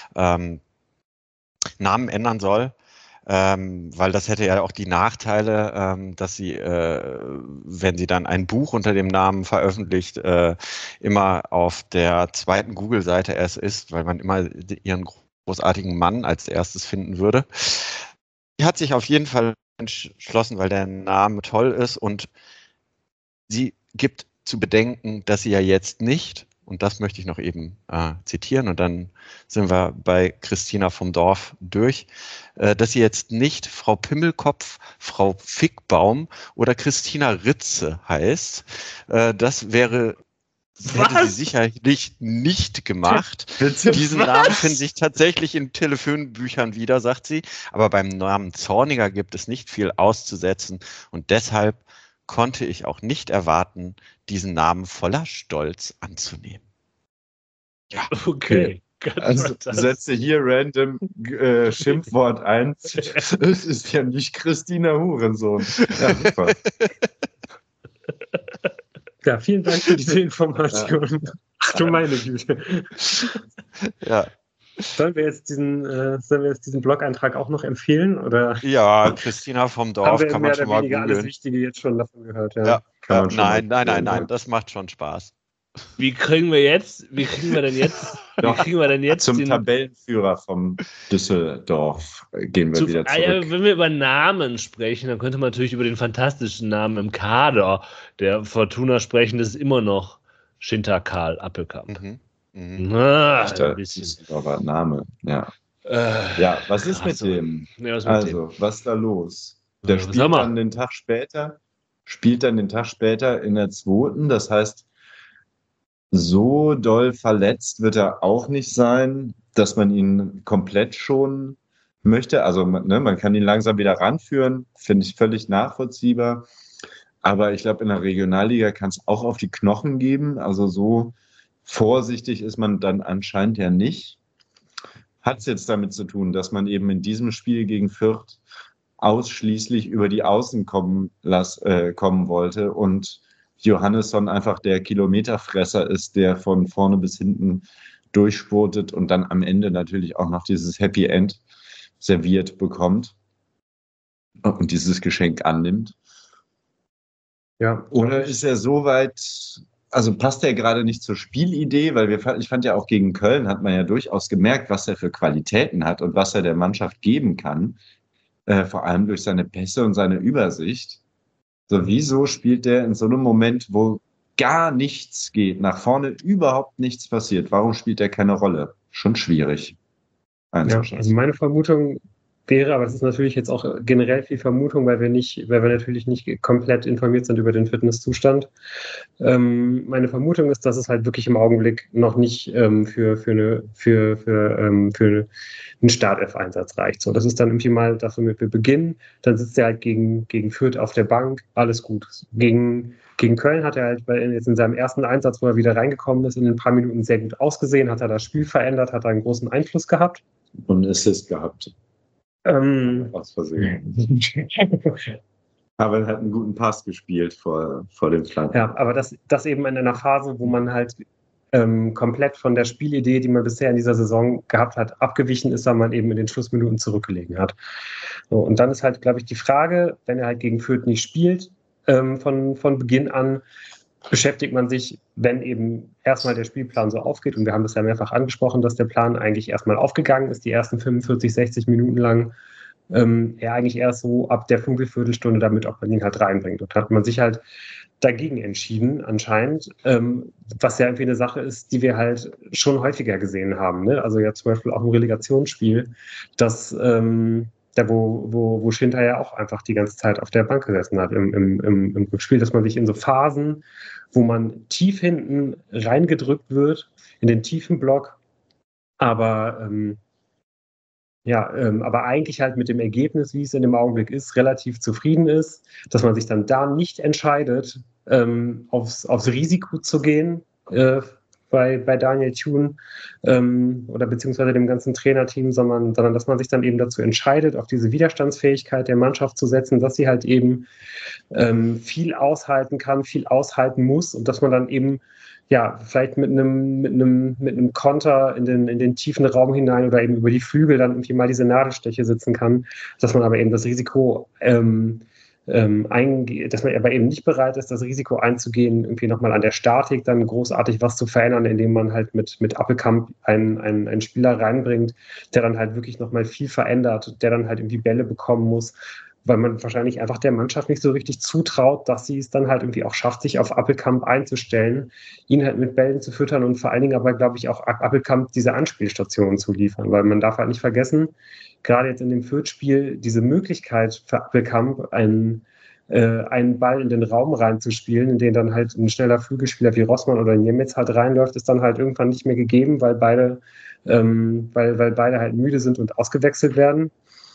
Namen ändern soll, weil das hätte ja auch die Nachteile, dass sie, wenn sie dann ein Buch unter dem Namen veröffentlicht, immer auf der zweiten Google-Seite erst ist, weil man immer ihren großartigen Mann als erstes finden würde. Sie hat sich auf jeden Fall entschlossen, weil der Name toll ist, und sie gibt zu bedenken, dass sie ja jetzt nicht, und das möchte ich noch eben zitieren, und dann sind wir bei Christina vom Dorf durch, dass sie jetzt nicht Frau Pimmelkopf, Frau Fickbaum oder Christina Ritze heißt. Das hätte sie sicherlich nicht gemacht. Diesen Namen finden sich tatsächlich in Telefonbüchern wieder, sagt sie. Aber beim Namen Zorniger gibt es nicht viel auszusetzen. Und deshalb konnte ich auch nicht erwarten, diesen Namen voller Stolz anzunehmen.
Ja, okay.
Also setze hier random Schimpfwort ein. Es ist ja nicht Christina Hurensohn. Ja, super.
Ja, vielen Dank für diese Information. Ja. Ach du meine Güte.
Ja.
Sollen wir jetzt diesen Blog-Eintrag auch noch empfehlen? Oder?
Ja, Christina vom Dorf kann man schon mal googeln.
Alles Wichtige jetzt schon davon gehört. Ja.
Nein, das macht schon Spaß.
Wie kriegen wir denn jetzt
zum Tabellenführer vom Düsseldorf gehen wir wieder zurück.
Ja, wenn wir über Namen sprechen, dann könnte man natürlich über den fantastischen Namen im Kader der Fortuna sprechen. Das ist immer noch Shinta Karl Appelkamp.
Ein bisschen Name, ja. Was ist mit dem?
Ja,
was ist da los? Der spielt dann den Tag später in der zweiten, das heißt, so doll verletzt wird er auch nicht sein, dass man ihn komplett schonen möchte. Also man kann ihn langsam wieder ranführen, finde ich völlig nachvollziehbar. Aber ich glaube, in der Regionalliga kann es auch auf die Knochen geben. Also so vorsichtig ist man dann anscheinend ja nicht. Hat es jetzt damit zu tun, dass man eben in diesem Spiel gegen Fürth ausschließlich über die Außen kommen wollte und Johannesson einfach der Kilometerfresser ist, der von vorne bis hinten durchspurtet und dann am Ende natürlich auch noch dieses Happy End serviert bekommt und dieses Geschenk annimmt.
Ja.
Oder ist er so weit, also passt er gerade nicht zur Spielidee, weil ich fand ja auch gegen Köln hat man ja durchaus gemerkt, was er für Qualitäten hat und was er der Mannschaft geben kann, vor allem durch seine Pässe und seine Übersicht. So, wieso spielt der in so einem Moment, wo gar nichts geht, nach vorne überhaupt nichts passiert? Warum spielt der keine Rolle? Schon schwierig einzuschätzen.
Ja, also meine Vermutung wäre, aber das ist natürlich jetzt auch generell viel Vermutung, weil wir natürlich nicht komplett informiert sind über den Fitnesszustand. Meine Vermutung ist, dass es halt wirklich im Augenblick noch nicht für einen Startelf-Einsatz reicht. So, das ist dann irgendwie mal das, womit wir beginnen. Dann sitzt er halt gegen Fürth auf der Bank, alles gut. Gegen Köln hat er halt jetzt in seinem ersten Einsatz, wo er wieder reingekommen ist, in ein paar Minuten sehr gut ausgesehen, hat er das Spiel verändert, hat er einen großen Einfluss gehabt.
Und einen Assist gehabt. Aus Versehen. Aber er hat einen guten Pass gespielt vor dem Flanken.
Ja, aber das eben in einer Phase, wo man halt komplett von der Spielidee, die man bisher in dieser Saison gehabt hat, abgewichen ist, weil man eben in den Schlussminuten zurückgelegen hat. So, und dann ist halt, glaube ich, die Frage, wenn er halt gegen Fürth nicht spielt, von Beginn an, beschäftigt man sich, wenn eben erstmal der Spielplan so aufgeht, und wir haben das ja mehrfach angesprochen, dass der Plan eigentlich erstmal aufgegangen ist, die ersten 45, 60 Minuten lang, er eigentlich erst so ab der Viertelstunde damit, ob man ihn halt reinbringt. Und da hat man sich halt dagegen entschieden, anscheinend, was ja irgendwie eine Sache ist, die wir halt schon häufiger gesehen haben. Ne? Also ja zum Beispiel auch im Relegationsspiel, dass wo Schinter ja auch einfach die ganze Zeit auf der Bank gesessen hat im Spiel, dass man sich in so Phasen, wo man tief hinten reingedrückt wird, in den tiefen Block, aber aber eigentlich halt mit dem Ergebnis, wie es in dem Augenblick ist, relativ zufrieden ist, dass man sich dann da nicht entscheidet, aufs Risiko zu gehen, bei Daniel Thune oder beziehungsweise dem ganzen Trainerteam, sondern dass man sich dann eben dazu entscheidet, auf diese Widerstandsfähigkeit der Mannschaft zu setzen, dass sie halt eben viel aushalten kann, viel aushalten muss und dass man dann eben vielleicht mit einem Konter in den tiefen Raum hinein oder eben über die Flügel dann irgendwie mal diese Nadelstiche sitzen kann, dass man aber eben das Risiko dass man aber eben nicht bereit ist, das Risiko einzugehen, irgendwie nochmal an der Statik dann großartig was zu verändern, indem man halt mit Appelkamp einen Spieler reinbringt, der dann halt wirklich nochmal viel verändert, der dann halt irgendwie Bälle bekommen muss, weil man wahrscheinlich einfach der Mannschaft nicht so richtig zutraut, dass sie es dann halt irgendwie auch schafft, sich auf Appelkamp einzustellen, ihn halt mit Bällen zu füttern und vor allen Dingen aber, glaube ich, auch Appelkamp diese Anspielstationen zu liefern, weil man darf halt nicht vergessen, gerade jetzt in dem Fürth-Spiel, diese Möglichkeit für Appelkamp, einen Ball in den Raum reinzuspielen, in den dann halt ein schneller Flügelspieler wie Rossmann oder Niemetz halt reinläuft, ist dann halt irgendwann nicht mehr gegeben, weil beide halt müde sind und ausgewechselt werden.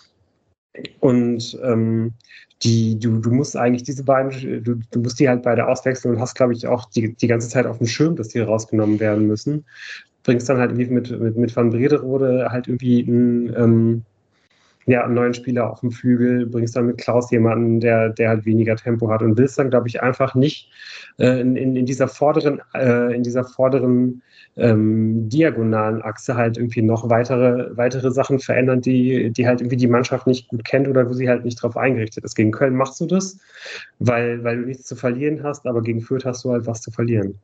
Und du musst eigentlich diese beiden, du musst die halt beide auswechseln und hast, glaube ich, auch die ganze Zeit auf dem Schirm, dass die rausgenommen werden müssen. Bringst dann halt irgendwie mit Van Brederode halt irgendwie einen neuen Spieler auf dem Flügel, bringst dann mit Klaus jemanden, der halt weniger Tempo hat und willst dann, glaube ich, einfach nicht in dieser vorderen diagonalen Achse halt irgendwie noch weitere Sachen verändern, die halt irgendwie die Mannschaft nicht gut kennt oder wo sie halt nicht drauf eingerichtet ist. Gegen Köln machst du das, weil du nichts zu verlieren hast, aber gegen Fürth hast du halt was zu verlieren.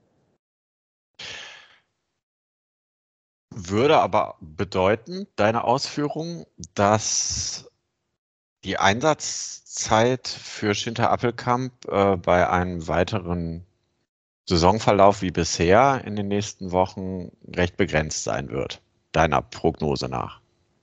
Würde aber bedeuten, deine Ausführung, dass die Einsatzzeit für Schinter Appelkamp bei einem weiteren Saisonverlauf wie bisher in den nächsten Wochen recht begrenzt sein wird, deiner Prognose nach.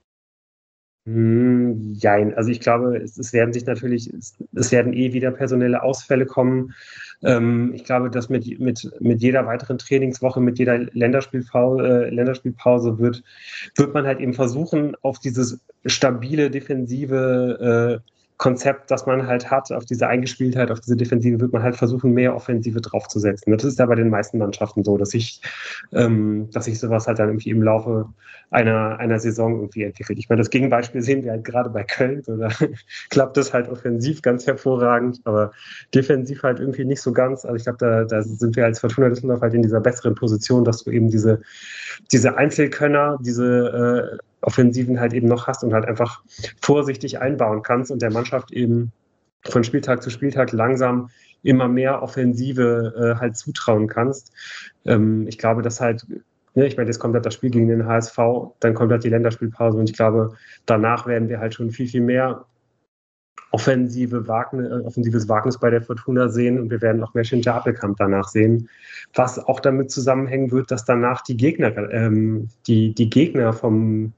Jein, also ich glaube, es werden wieder personelle Ausfälle kommen. Ich glaube, dass mit jeder weiteren Trainingswoche, mit jeder Länderspielpause wird man halt eben versuchen, auf dieses stabile, defensive Konzept, das man halt hat, auf diese Eingespieltheit, auf diese Defensive, wird man halt versuchen, mehr Offensive draufzusetzen. Das ist ja bei den meisten Mannschaften so, dass sich sowas halt dann irgendwie im Laufe einer Saison irgendwie entwickelt. Ich meine, das Gegenbeispiel sehen wir halt gerade bei Köln, so, da klappt das halt offensiv ganz hervorragend, aber defensiv halt irgendwie nicht so ganz. Also ich glaube, da sind wir als Fortuna Düsseldorf halt in dieser besseren Position, dass du eben diese Einzelkönner, diese Offensiven halt eben noch hast und halt einfach vorsichtig einbauen kannst und der Mannschaft eben von Spieltag zu Spieltag langsam immer mehr Offensive halt zutrauen kannst. Ich glaube, dass halt, ich meine, jetzt kommt halt das Spiel gegen den HSV, dann kommt halt die Länderspielpause und ich glaube, danach werden wir halt schon viel, viel mehr offensives Wagnis bei der Fortuna sehen und wir werden auch mehr Schinter Appelkamp danach sehen, was auch damit zusammenhängen wird, dass danach die Gegner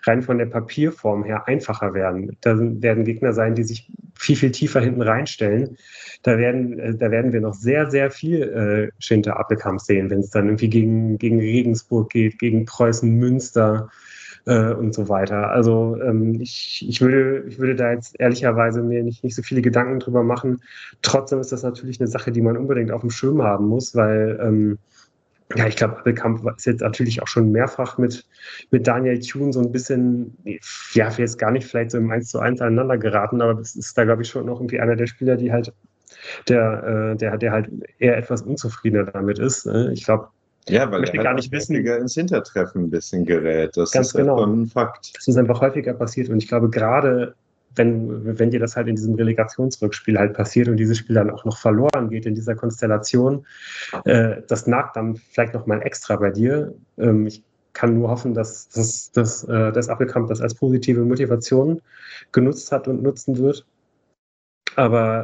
rein von der Papierform her einfacher werden. Da werden Gegner sein, die sich viel, viel tiefer hinten reinstellen. Da werden wir noch sehr, sehr viel Schinter-Appelkamp sehen, wenn es dann irgendwie gegen Regensburg geht, gegen Preußen Münster und so weiter. Also ich würde da jetzt ehrlicherweise mir nicht so viele Gedanken drüber machen. Trotzdem ist das natürlich eine Sache, die man unbedingt auf dem Schirm haben muss, weil ja, ich glaube, Appelkamp ist jetzt natürlich auch schon mehrfach mit Daniel Thune so ein bisschen, ja, jetzt gar nicht vielleicht so im 1:1 aneinander geraten, aber es ist da, glaube ich, schon noch irgendwie einer der Spieler, die halt, der halt eher etwas unzufriedener damit ist. Ich glaube,
Ja, weil
möchte
er
gar
halt
nicht wissen,
häufiger ins Hintertreffen ein bisschen gerät. Das
ganz
ist halt
genau,
schon ein Fakt.
dass es einfach häufiger passiert. Und ich glaube, gerade wenn dir das halt in diesem Relegationsrückspiel halt passiert und dieses Spiel dann auch noch verloren geht in dieser Konstellation, das nagt dann vielleicht nochmal extra bei dir. Ich kann nur hoffen, dass Appelkamp das als positive Motivation genutzt hat und nutzen wird. Aber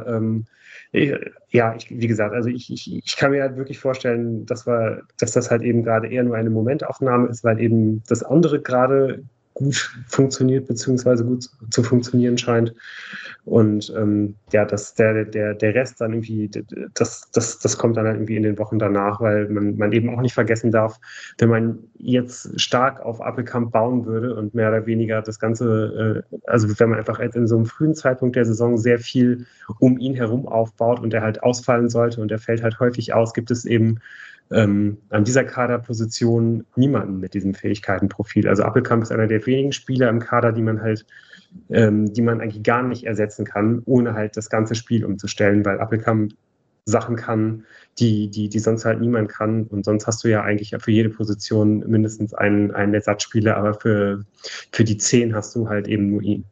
ja, wie gesagt, also ich kann mir halt wirklich vorstellen, dass das halt eben gerade eher nur eine Momentaufnahme ist, weil eben das andere gerade gut funktioniert, beziehungsweise gut zu funktionieren scheint. Und ja, dass der Rest dann irgendwie, das kommt dann halt irgendwie in den Wochen danach, weil man eben auch nicht vergessen darf, wenn man jetzt stark auf Appelkamp bauen würde und mehr oder weniger das Ganze, also wenn man einfach in so einem frühen Zeitpunkt der Saison sehr viel um ihn herum aufbaut und er halt ausfallen sollte und er fällt halt häufig aus, gibt es eben an dieser Kaderposition niemanden mit diesem Fähigkeitenprofil. Also Appelkamp ist einer der wenigen Spieler im Kader, die man eigentlich gar nicht ersetzen kann, ohne halt das ganze Spiel umzustellen, weil Appelkamp Sachen kann, die sonst halt niemand kann. Und sonst hast du ja eigentlich für jede Position mindestens einen Ersatzspieler, aber für die 10 hast du halt eben nur ihn.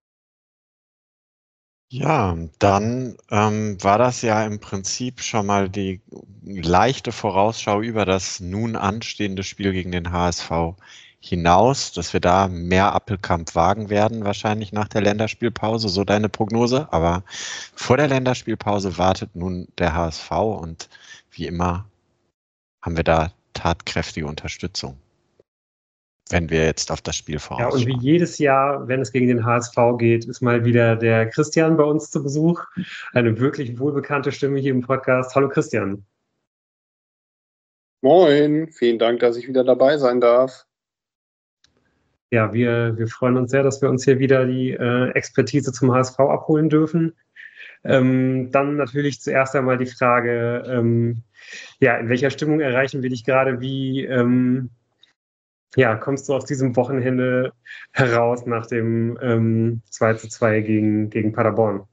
Ja, dann war das ja im Prinzip schon mal die leichte Vorausschau über das nun anstehende Spiel gegen den HSV hinaus, dass wir da mehr Appelkamp wagen werden, wahrscheinlich nach der Länderspielpause, so deine Prognose. Aber vor der Länderspielpause wartet nun der HSV und wie immer haben wir da tatkräftige Unterstützung, wenn wir jetzt auf das Spiel
Ja, und wie
vorausschauen.
jedes Jahr, wenn es gegen den HSV geht, ist mal wieder der Christian bei uns zu Besuch. Eine wirklich wohlbekannte Stimme hier im Podcast. Hallo Christian.
Moin, vielen Dank, dass ich wieder dabei sein darf.
Ja, wir freuen uns sehr, dass wir uns hier wieder die Expertise zum HSV abholen dürfen. Dann natürlich zuerst einmal die Frage, ja, in welcher Stimmung erreichen wir dich gerade? Wie ja, kommst du aus diesem Wochenende heraus nach dem 2:2 gegen Paderborn?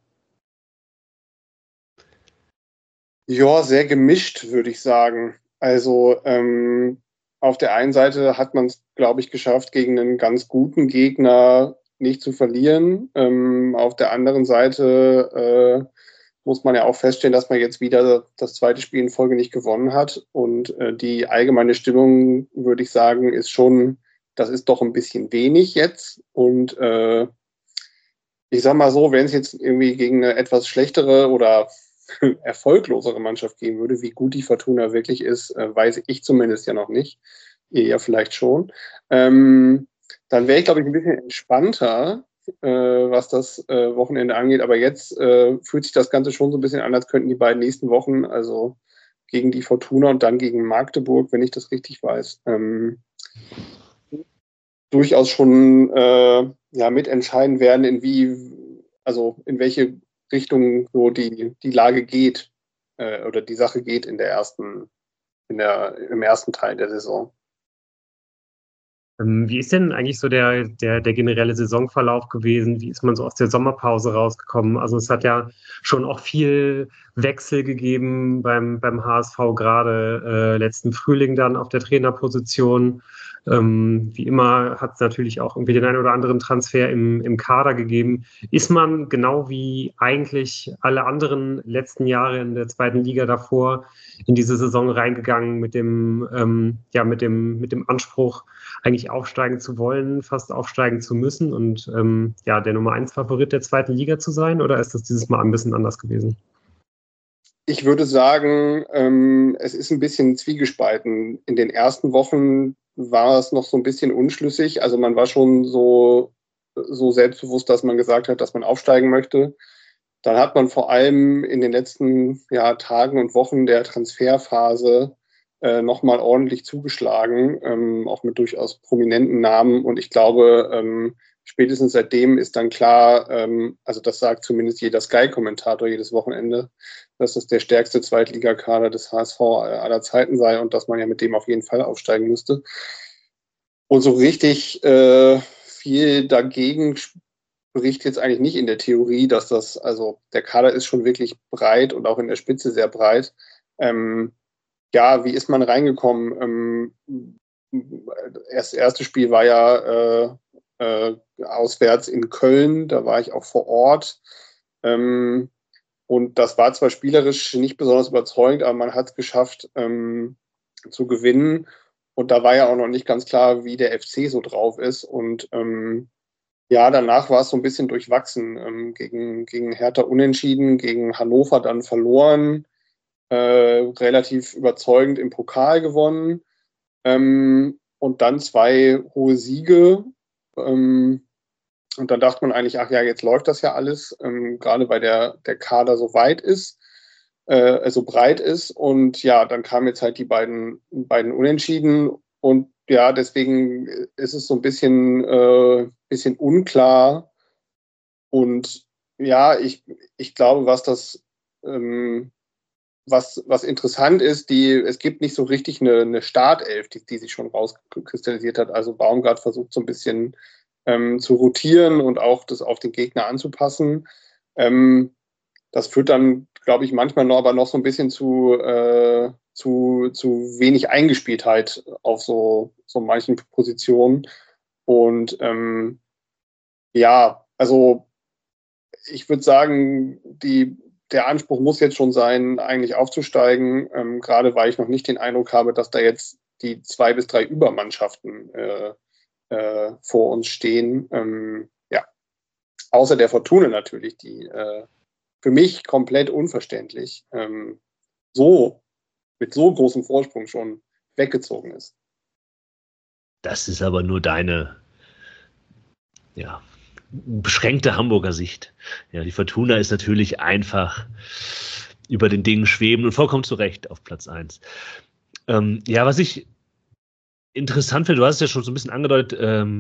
Ja, sehr gemischt, würde ich sagen. Also auf der einen Seite hat man es, glaube ich, geschafft, gegen einen ganz guten Gegner nicht zu verlieren. Auf der anderen Seite muss man ja auch feststellen, dass man jetzt wieder das zweite Spiel in Folge nicht gewonnen hat. Und die allgemeine Stimmung, würde ich sagen, ist schon, das ist doch ein bisschen wenig jetzt. Und ich sag mal so, wenn es jetzt irgendwie gegen eine etwas schlechtere oder erfolglosere Mannschaft gehen würde, wie gut die Fortuna wirklich ist, weiß ich zumindest ja noch nicht. Ihr ja vielleicht schon. Dann wäre ich, glaube ich, ein bisschen entspannter, was das Wochenende angeht. Aber jetzt fühlt sich das Ganze schon so ein bisschen an, als könnten die beiden nächsten Wochen, also gegen die Fortuna und dann gegen Magdeburg, wenn ich das richtig weiß, durchaus schon ja, mitentscheiden werden, in welche Richtung so die Lage geht oder die Sache geht im ersten Teil der Saison.
Wie ist denn eigentlich so der generelle Saisonverlauf gewesen? Wie ist man so aus der Sommerpause rausgekommen? Also es hat ja schon auch viel Wechsel gegeben beim HSV, gerade letzten Frühling dann auf der Trainerposition. Wie immer hat es natürlich auch irgendwie den einen oder anderen Transfer im Kader gegeben. Ist man genau wie eigentlich alle anderen letzten Jahre in der zweiten Liga davor in diese Saison reingegangen mit dem Anspruch, eigentlich aufsteigen zu wollen, fast aufsteigen zu müssen und ja, der Nummer 1 Favorit der zweiten Liga zu sein? Oder ist das dieses Mal ein bisschen anders gewesen?
Ich würde sagen, es ist ein bisschen zwiegespalten. In den ersten Wochen war es noch so ein bisschen unschlüssig. Also man war schon so selbstbewusst, dass man gesagt hat, dass man aufsteigen möchte. Dann hat man vor allem in den letzten Tagen und Wochen der Transferphase nochmal ordentlich zugeschlagen, auch mit durchaus prominenten Namen. Und ich glaube, spätestens seitdem ist dann klar, also das sagt zumindest jeder Sky-Kommentator jedes Wochenende, dass das der stärkste Zweitligakader des HSV aller Zeiten sei und dass man ja mit dem auf jeden Fall aufsteigen müsste. Und so richtig viel dagegen spricht jetzt eigentlich nicht in der Theorie, dass das, also der Kader ist schon wirklich breit und auch in der Spitze sehr breit. Wie ist man reingekommen? Das erste Spiel war ja auswärts in Köln, da war ich auch vor Ort. Und das war zwar spielerisch nicht besonders überzeugend, aber man hat es geschafft zu gewinnen. Und da war ja auch noch nicht ganz klar, wie der FC so drauf ist. Und danach war es so ein bisschen durchwachsen. Gegen Hertha unentschieden, gegen Hannover dann verloren, relativ überzeugend im Pokal gewonnen. Und dann 2 hohe Siege. Und dann dachte man eigentlich, jetzt läuft das ja alles, gerade weil der Kader so weit ist, so breit ist. Und dann kamen jetzt halt die beiden Unentschieden. Und deswegen ist es so ein bisschen unklar. Und ich glaube, was das was interessant ist, es gibt nicht so richtig eine Startelf, die sich schon rauskristallisiert hat. Also Baumgart versucht so ein bisschen zu rotieren und auch das auf den Gegner anzupassen. Das führt dann, glaube ich, manchmal noch so ein bisschen zu wenig Eingespieltheit auf so manchen Positionen. Und also ich würde sagen, der Anspruch muss jetzt schon sein, eigentlich aufzusteigen, gerade weil ich noch nicht den Eindruck habe, dass da jetzt die 2 bis 3 Übermannschaften vor uns stehen. Außer der Fortuna natürlich, die für mich komplett unverständlich mit so großem Vorsprung schon weggezogen ist.
Das ist aber nur deine beschränkte Hamburger Sicht. Ja, die Fortuna ist natürlich einfach über den Dingen schweben und vollkommen zu Recht auf Platz 1. Was ich interessant finde, du hast es ja schon so ein bisschen angedeutet,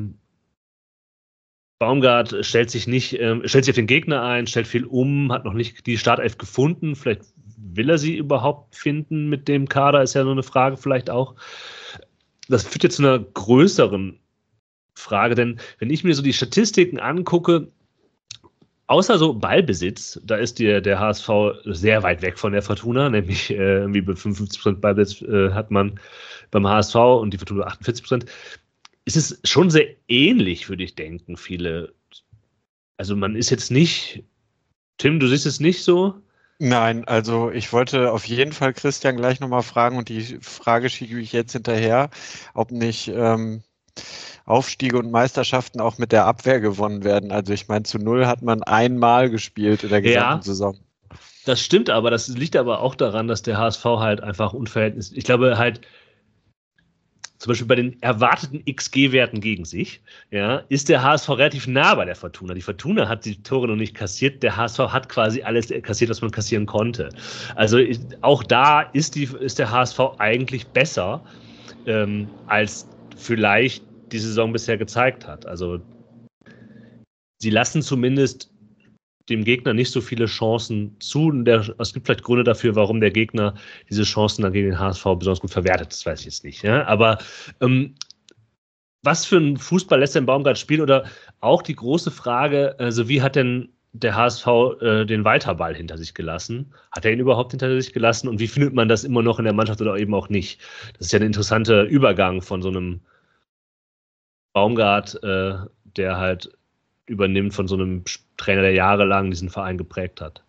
Baumgart stellt sich auf den Gegner ein, stellt viel um, hat noch nicht die Startelf gefunden. Vielleicht will er sie überhaupt finden mit dem Kader, ist ja so eine Frage vielleicht auch. Das führt jetzt zu einer größeren Frage, denn wenn ich mir so die Statistiken angucke, außer so Ballbesitz, da ist der HSV sehr weit weg von der Fortuna, nämlich irgendwie bei 55% Ballbesitz hat man beim HSV und die Fortuna 48%. Ist es schon sehr ähnlich, würde ich denken, viele. Also man ist jetzt nicht, Tim, du siehst es nicht so?
Nein, also ich wollte auf jeden Fall Christian gleich nochmal fragen und die Frage schiebe ich jetzt hinterher, ob nicht Aufstiege und Meisterschaften auch mit der Abwehr gewonnen werden. Also ich meine, zu 0 hat man einmal gespielt in der gesamten Saison.
Das stimmt, aber das liegt aber auch daran, dass der HSV halt einfach unverhältnismäßig, ich glaube halt, zum Beispiel bei den erwarteten XG-Werten gegen sich, ist der HSV relativ nah bei der Fortuna. Die Fortuna hat die Tore noch nicht kassiert, der HSV hat quasi alles kassiert, was man kassieren konnte. Also auch da ist der HSV eigentlich besser, als vielleicht die Saison bisher gezeigt hat. Also sie lassen zumindest dem Gegner nicht so viele Chancen zu. Es gibt vielleicht Gründe dafür, warum der Gegner diese Chancen dann gegen den HSV besonders gut verwertet. Das weiß ich jetzt nicht. Ja? Aber was für ein Fußball lässt denn Baumgart spielen? Oder auch die große Frage, also wie hat denn der HSV den Weiterball hinter sich gelassen? Hat er ihn überhaupt hinter sich gelassen? Und wie findet man das immer noch in der Mannschaft oder eben auch nicht? Das ist ja ein interessanter Übergang von so einem Baumgart, der halt übernimmt von so einem Trainer, der jahrelang diesen Verein geprägt hat.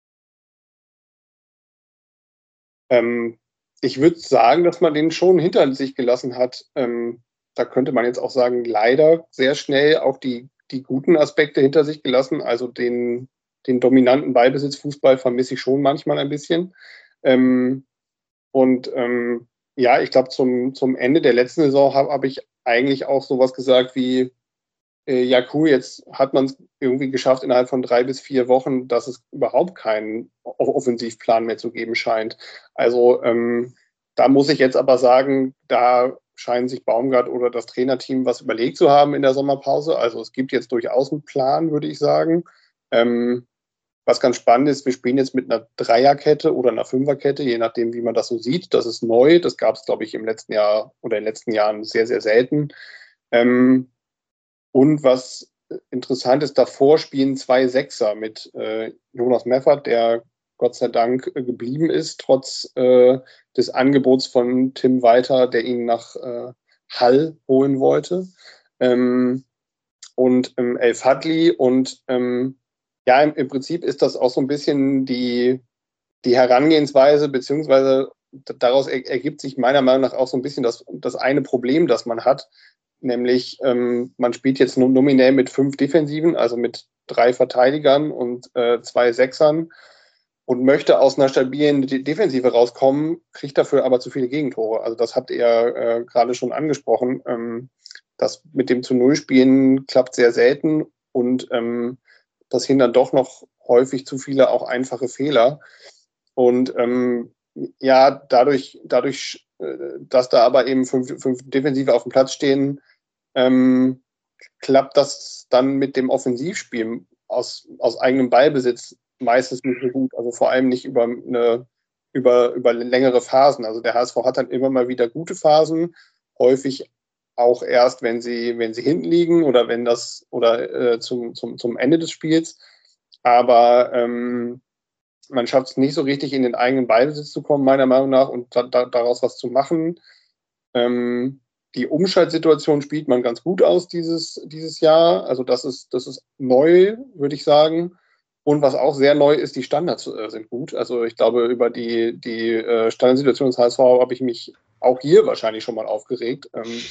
Ich würde sagen, dass man den schon hinter sich gelassen hat. Da könnte man jetzt auch sagen, leider sehr schnell auch die guten Aspekte hinter sich gelassen. Also den dominanten Ballbesitzfußball vermisse ich schon manchmal ein bisschen. Ja, ich glaube, zum Ende der letzten Saison habe ich eigentlich auch sowas gesagt wie, ja cool, jetzt hat man es irgendwie geschafft innerhalb von 3 bis 4 Wochen, dass es überhaupt keinen Offensivplan mehr zu geben scheint. Also da muss ich jetzt aber sagen, da scheinen sich Baumgart oder das Trainerteam was überlegt zu haben in der Sommerpause. Also es gibt jetzt durchaus einen Plan, würde ich sagen. Was ganz spannend ist, wir spielen jetzt mit einer Dreierkette oder einer Fünferkette, je nachdem, wie man das so sieht. Das ist neu. Das gab es, glaube ich, im letzten Jahr oder in den letzten Jahren sehr, sehr selten. Und was interessant ist, davor spielen 2 Sechser mit Jonas Meffert, der Gott sei Dank geblieben ist, trotz des Angebots von Tim Walter, der ihn nach Hull holen wollte. Und Elf Hadley und ja, im Prinzip ist das auch so ein bisschen die Herangehensweise, beziehungsweise daraus ergibt sich meiner Meinung nach auch so ein bisschen das eine Problem, das man hat, nämlich man spielt jetzt nominell mit 5 Defensiven, also mit 3 Verteidigern und 2 Sechsern und möchte aus einer stabilen Defensive rauskommen, kriegt dafür aber zu viele Gegentore. Also das habt ihr gerade schon angesprochen. Das mit dem zu Null spielen klappt sehr selten und passieren dann doch noch häufig zu viele auch einfache Fehler. Und ja, dadurch, dass da aber eben 5 Defensive auf dem Platz stehen, klappt das dann mit dem Offensivspiel aus eigenem Ballbesitz meistens nicht so gut. Also vor allem nicht über längere Phasen. Also der HSV hat dann immer mal wieder gute Phasen, häufig auch erst, wenn sie hinten liegen oder zum Ende des Spiels. Aber man schafft es nicht so richtig, in den eigenen Ballbesitz zu kommen, meiner Meinung nach, und daraus was zu machen. Die Umschaltsituation spielt man ganz gut aus dieses Jahr. Also das ist neu, würde ich sagen. Und was auch sehr neu ist, die Standards sind gut. Also ich glaube, über die Standardsituation des HSV habe ich mich auch hier wahrscheinlich schon mal aufgeregt.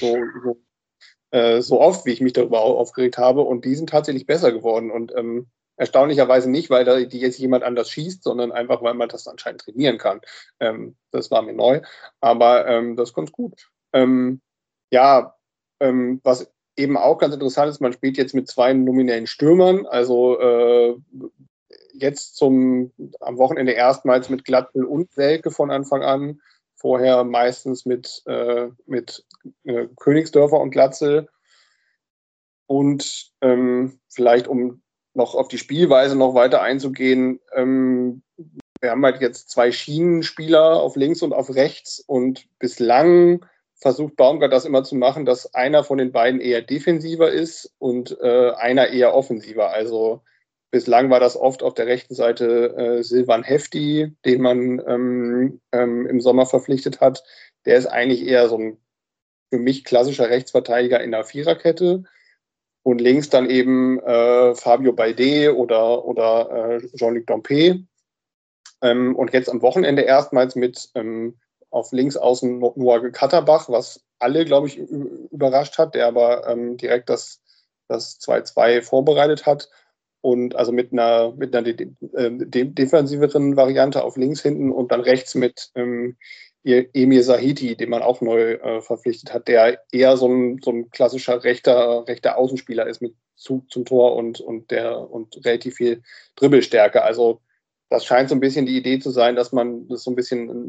So oft, wie ich mich darüber aufgeregt habe. Und die sind tatsächlich besser geworden. Und erstaunlicherweise nicht, weil die jetzt jemand anders schießt, sondern einfach, weil man das anscheinend trainieren kann. Das war mir neu. Aber das ist ganz gut. Ja, was eben auch ganz interessant ist, man spielt jetzt mit 2 nominellen Stürmern. Also jetzt am Wochenende erstmals mit Glatzel und Selke von Anfang an. Vorher meistens mit Königsdörfer und Glatzel. Und vielleicht, um noch auf die Spielweise noch weiter einzugehen, wir haben halt jetzt 2 Schienenspieler auf links und auf rechts und bislang versucht Baumgart das immer zu machen, dass einer von den beiden eher defensiver ist und einer eher offensiver. Also bislang war das oft auf der rechten Seite Silvan Hefti, den man im Sommer verpflichtet hat. Der ist eigentlich eher so ein für mich klassischer Rechtsverteidiger in der Viererkette. Und links dann eben Fabio Balde oder Jean-Luc Dompe. Und jetzt am Wochenende erstmals mit auf links außen Noah Katterbach, was alle, glaube ich, überrascht hat, der aber direkt das 2-2 vorbereitet hat. Und also mit einer defensiveren Variante auf links hinten und dann rechts mit Emir Sahiti, den man auch neu verpflichtet hat, der eher so ein klassischer rechter Außenspieler ist mit Zug zum Tor und relativ viel Dribbelstärke. Also das scheint so ein bisschen die Idee zu sein, dass man das so ein bisschen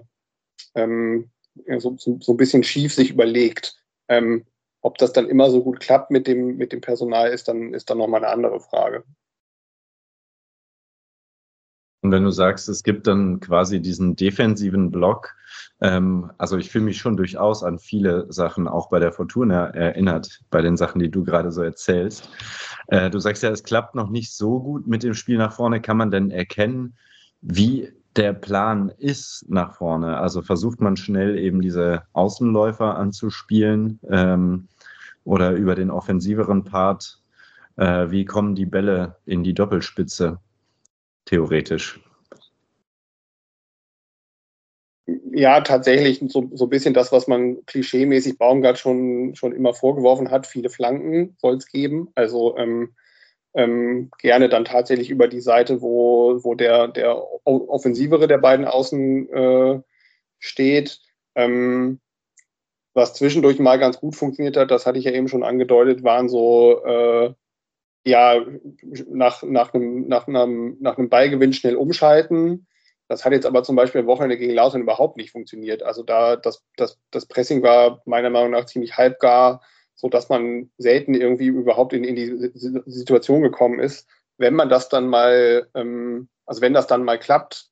so ein bisschen schief sich überlegt. Ob das dann immer so gut klappt mit dem Personal, ist dann nochmal eine andere Frage.
Und wenn du sagst, es gibt dann quasi diesen defensiven Block, also ich fühle mich schon durchaus an viele Sachen auch bei der Fortuna erinnert, bei den Sachen, die du gerade so erzählst. Du sagst ja, es klappt noch nicht so gut mit dem Spiel nach vorne. Kann man denn erkennen, wie der Plan ist nach vorne? Also versucht man schnell eben diese Außenläufer anzuspielen oder über den offensiveren Part? Wie kommen die Bälle in die Doppelspitze? Theoretisch.
Ja, tatsächlich so ein bisschen das, was man klischeemäßig Baumgart schon immer vorgeworfen hat. Viele Flanken soll es geben. Also gerne dann tatsächlich über die Seite, wo der offensivere der beiden Außen steht. Was zwischendurch mal ganz gut funktioniert hat, das hatte ich ja eben schon angedeutet, waren so nach einem Ballgewinn schnell umschalten. Das hat jetzt aber zum Beispiel am Wochenende gegen Lautern überhaupt nicht funktioniert. Also das Pressing war meiner Meinung nach ziemlich halbgar, sodass man selten irgendwie überhaupt in die Situation gekommen ist. Wenn man das dann mal, wenn das dann mal klappt,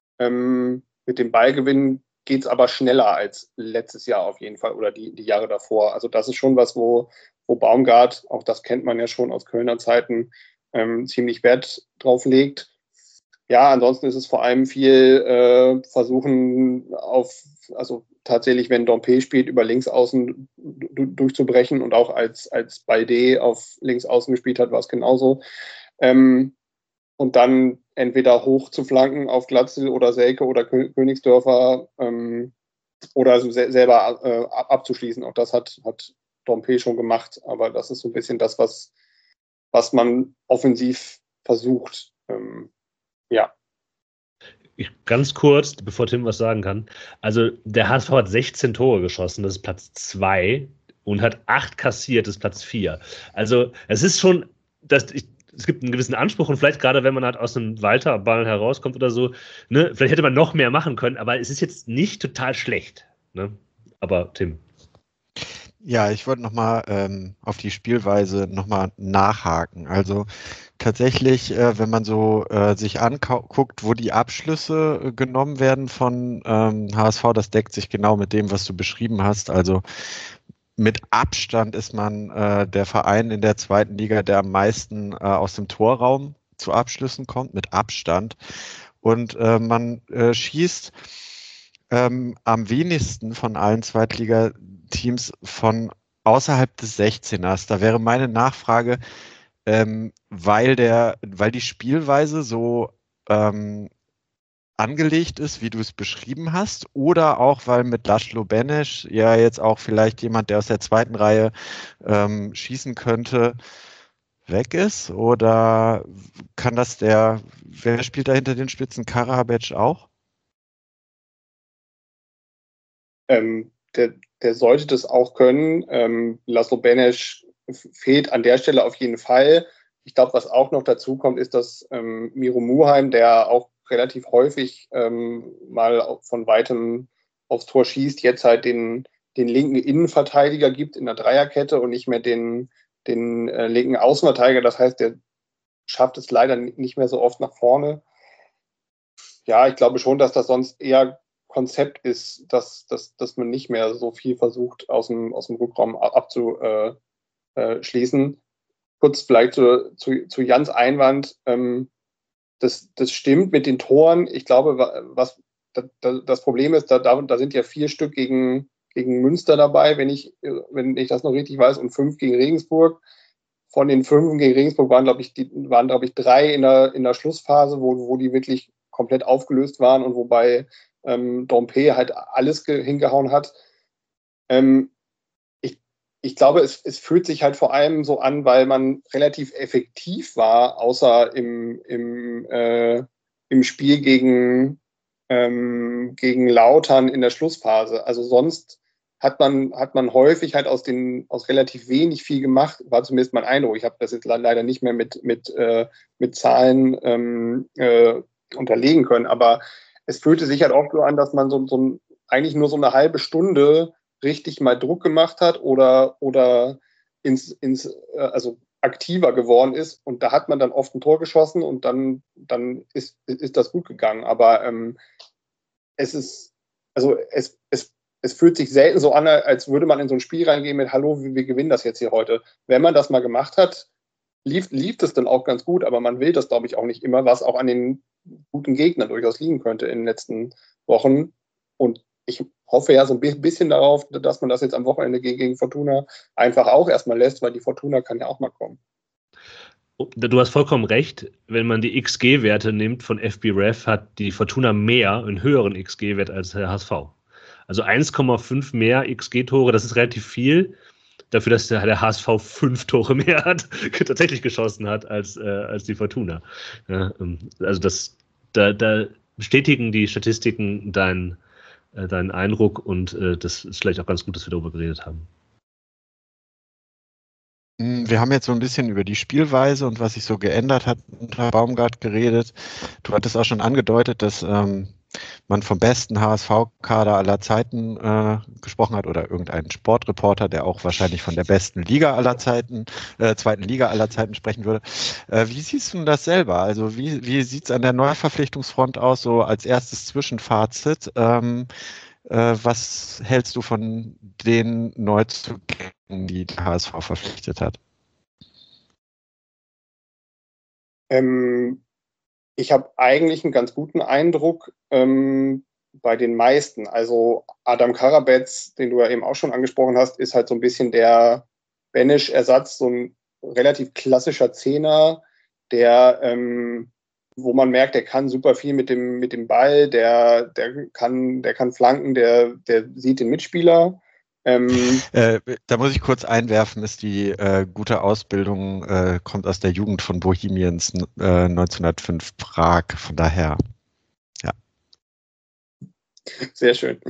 mit dem Ballgewinn, geht es aber schneller als letztes Jahr auf jeden Fall oder die Jahre davor. Also das ist schon was, wo Baumgart, auch das kennt man ja schon aus Kölner Zeiten, ziemlich Wert drauf legt. Ja, ansonsten ist es vor allem viel versuchen tatsächlich, wenn Dompe spielt, über Linksaußen durchzubrechen und auch als Balde auf Linksaußen gespielt hat, war es genauso. Und dann entweder hoch zu flanken auf Glatzel oder Selke oder Königsdörfer oder also selber abzuschließen. Auch das hat Dompe schon gemacht, aber das ist so ein bisschen das, was man offensiv versucht. Ja.
Ganz kurz, bevor Tim was sagen kann. Also der HSV hat 16 Tore geschossen, das ist Platz 2 und hat 8 kassiert, das ist Platz 4. Also es ist schon, es gibt einen gewissen Anspruch und vielleicht gerade, wenn man halt aus einem Walter-Ball herauskommt oder so, ne, vielleicht hätte man noch mehr machen können, aber es ist jetzt nicht total schlecht. Ne? Aber Tim.
Ja, ich wollte nochmal auf die Spielweise nochmal nachhaken. Also tatsächlich, wenn man so sich anguckt, wo die Abschlüsse genommen werden von HSV, das deckt sich genau mit dem, was du beschrieben hast. Also mit Abstand ist man der Verein in der zweiten Liga, der am meisten aus dem Torraum zu Abschlüssen kommt, mit Abstand. Und man schießt am wenigsten von allen Zweitligateams von außerhalb des 16ers. Da wäre meine Nachfrage, weil die Spielweise so angelegt ist, wie du es beschrieben hast, oder auch, weil mit Laszlo Benesch ja jetzt auch vielleicht jemand, der aus der zweiten Reihe schießen könnte, weg ist? Oder kann das wer spielt da hinter den Spitzen? Karahabec auch?
Der sollte das auch können. Laszlo Benesch fehlt an der Stelle auf jeden Fall. Ich glaube, was auch noch dazu kommt, ist, dass Miro Muheim, der auch relativ häufig mal von weitem aufs Tor schießt, jetzt halt den linken Innenverteidiger gibt in der Dreierkette und nicht mehr den linken Außenverteidiger. Das heißt, der schafft es leider nicht mehr so oft nach vorne. Ja, ich glaube schon, dass das sonst eher Konzept ist, dass man nicht mehr so viel versucht, aus dem Rückraum abzuschließen. Kurz vielleicht zu Jans Einwand. Das stimmt mit den Toren. Ich glaube, was das Problem ist, da sind ja 4 Stück gegen Münster dabei, wenn ich das noch richtig weiß, und 5 gegen Regensburg. Von den 5 gegen Regensburg waren, glaube ich, 3 in der Schlussphase, wo die wirklich komplett aufgelöst waren und wobei Dompe halt alles hingehauen hat. Ich glaube, es fühlt sich halt vor allem so an, weil man relativ effektiv war, außer im Spiel gegen Lautern in der Schlussphase. Also sonst hat man häufig halt aus relativ wenig viel gemacht, war zumindest mein Eindruck. Ich habe das jetzt leider nicht mehr mit Zahlen unterlegen können, aber es fühlte sich halt auch so an, dass man eigentlich nur so eine halbe Stunde richtig mal Druck gemacht hat oder also aktiver geworden ist, und da hat man dann oft ein Tor geschossen und dann ist das gut gegangen. Aber es fühlt sich selten so an, als würde man in so ein Spiel reingehen mit Hallo, wir gewinnen das jetzt hier heute. Wenn man das mal gemacht hat, lief das dann auch ganz gut, aber man will das, glaube ich, auch nicht immer, was auch an den guten Gegnern durchaus liegen könnte in den letzten Wochen. Und ich hoffe ja so ein bisschen darauf, dass man das jetzt am Wochenende gegen Fortuna einfach auch erstmal lässt, weil die Fortuna kann ja auch mal kommen.
Du hast vollkommen recht. Wenn man die XG-Werte nimmt von FBref, hat die Fortuna einen höheren XG-Wert als der HSV. Also 1,5 mehr XG-Tore, das ist relativ viel. Dafür, dass der HSV 5 Tore mehr tatsächlich geschossen hat als die Fortuna. Ja, also da bestätigen die Statistiken dein deinen Eindruck und das ist vielleicht auch ganz gut, dass wir darüber geredet haben.
Wir haben jetzt so ein bisschen über die Spielweise und was sich so geändert hat unter Baumgart geredet. Du hattest auch schon angedeutet, dass man vom besten HSV-Kader aller Zeiten gesprochen hat oder irgendein Sportreporter, der auch wahrscheinlich von der besten Liga aller Zeiten, zweiten Liga aller Zeiten sprechen würde. Wie siehst du das selber? Also wie sieht es an der Neuverpflichtungsfront aus, so als erstes Zwischenfazit? Was hältst du von den Neuzugängen, die der HSV verpflichtet hat?
Ich habe eigentlich einen ganz guten Eindruck bei den meisten. Also Adam Karabetz, den du ja eben auch schon angesprochen hast, ist halt so ein bisschen der Benesch-Ersatz, so ein relativ klassischer Zehner, der wo man merkt, der kann super viel mit dem Ball, der kann flanken, der sieht den Mitspieler.
Da muss ich kurz einwerfen, ist die gute Ausbildung, kommt aus der Jugend von Bohemians 1905 Prag, von daher, ja.
Sehr schön.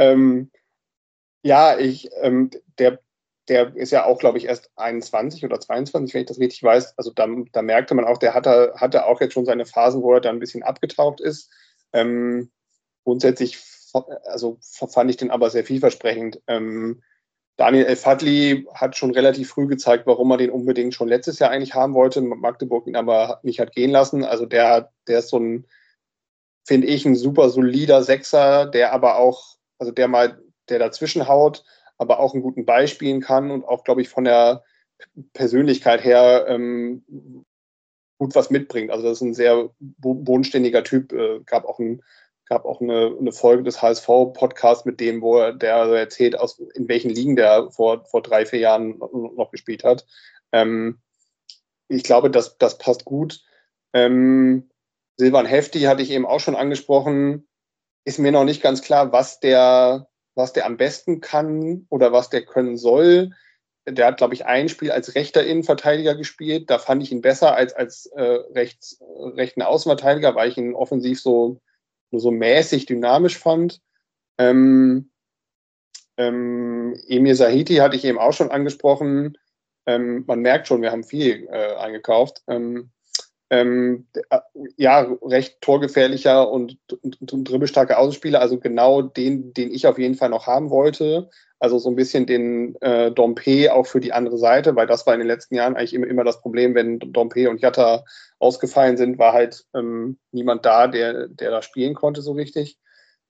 Der ist ja auch, glaube ich, erst 21 oder 22, wenn ich das richtig weiß. Also da merkte man auch, der hatte auch jetzt schon seine Phasen, wo er da ein bisschen abgetaucht ist. Grundsätzlich fand ich den aber sehr vielversprechend. Daniel El-Fadli hat schon relativ früh gezeigt, warum er den unbedingt schon letztes Jahr eigentlich haben wollte. Magdeburg ihn aber nicht hat gehen lassen. Also der ist so ein, finde ich, ein super solider Sechser, der aber auch, also der dazwischen haut, aber auch einen guten Ball spielen kann und auch, glaube ich, von der Persönlichkeit her gut was mitbringt. Also das ist ein sehr bodenständiger Typ. Gab auch eine Folge des HSV-Podcasts mit dem, der erzählt, in welchen Ligen der vor 3-4 Jahren noch gespielt hat. Ich glaube, das passt gut. Silvan Hefti hatte ich eben auch schon angesprochen. Ist mir noch nicht ganz klar, was der am besten kann oder was der können soll. Der hat, glaube ich, ein Spiel als rechter Innenverteidiger gespielt. Da fand ich ihn besser als rechten Außenverteidiger, weil ich ihn offensiv nur so mäßig dynamisch fand. Emir Sahiti hatte ich eben auch schon angesprochen. Man merkt schon, wir haben viel eingekauft. Recht torgefährlicher und dribbelstarker Außenspieler, also genau den ich auf jeden Fall noch haben wollte. Also so ein bisschen den Dompe auch für die andere Seite, weil das war in den letzten Jahren eigentlich immer das Problem, wenn Dompe und Jatta ausgefallen sind, war halt niemand da, der da spielen konnte so richtig.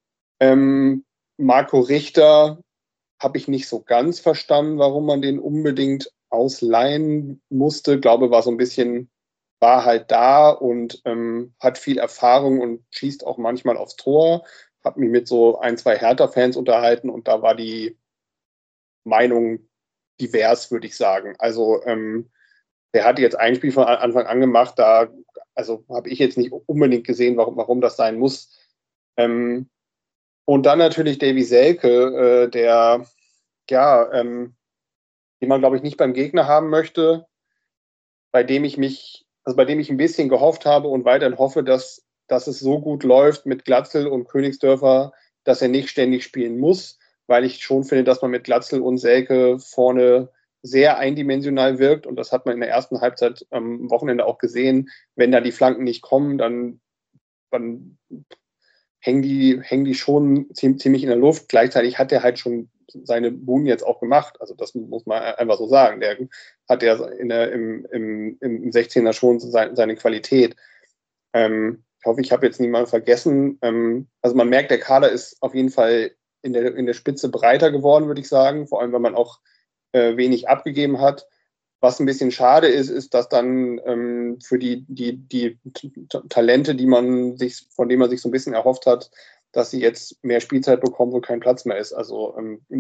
Marco Richter habe ich nicht so ganz verstanden, warum man den unbedingt ausleihen musste. Glaube, war halt da und hat viel Erfahrung und schießt auch manchmal aufs Tor. Habe mich mit so 1-2 Hertha-Fans unterhalten und da war die Meinung divers, würde ich sagen. Also der hatte jetzt ein Spiel von Anfang an gemacht, also habe ich jetzt nicht unbedingt gesehen, warum das sein muss. Und dann natürlich Davy Selke, den man, glaube ich, nicht beim Gegner haben möchte, bei dem ich ein bisschen gehofft habe und weiterhin hoffe, dass es so gut läuft mit Glatzel und Königsdörfer, dass er nicht ständig spielen muss, weil ich schon finde, dass man mit Glatzel und Selke vorne sehr eindimensional wirkt und das hat man in der ersten Halbzeit am Wochenende auch gesehen. Wenn da die Flanken nicht kommen, dann hängen die schon ziemlich in der Luft. Gleichzeitig hat er halt schon seine Buden jetzt auch gemacht. Also das muss man einfach so sagen. Der hat ja im 16er schon seine Qualität. Ich hoffe, ich habe jetzt niemanden vergessen. Also man merkt, der Kader ist auf jeden Fall in der Spitze breiter geworden, würde ich sagen. Vor allem, weil man auch wenig abgegeben hat. Was ein bisschen schade ist, dass dann für die Talente, von denen man sich so ein bisschen erhofft hat, dass sie jetzt mehr Spielzeit bekommen, wo kein Platz mehr ist. Also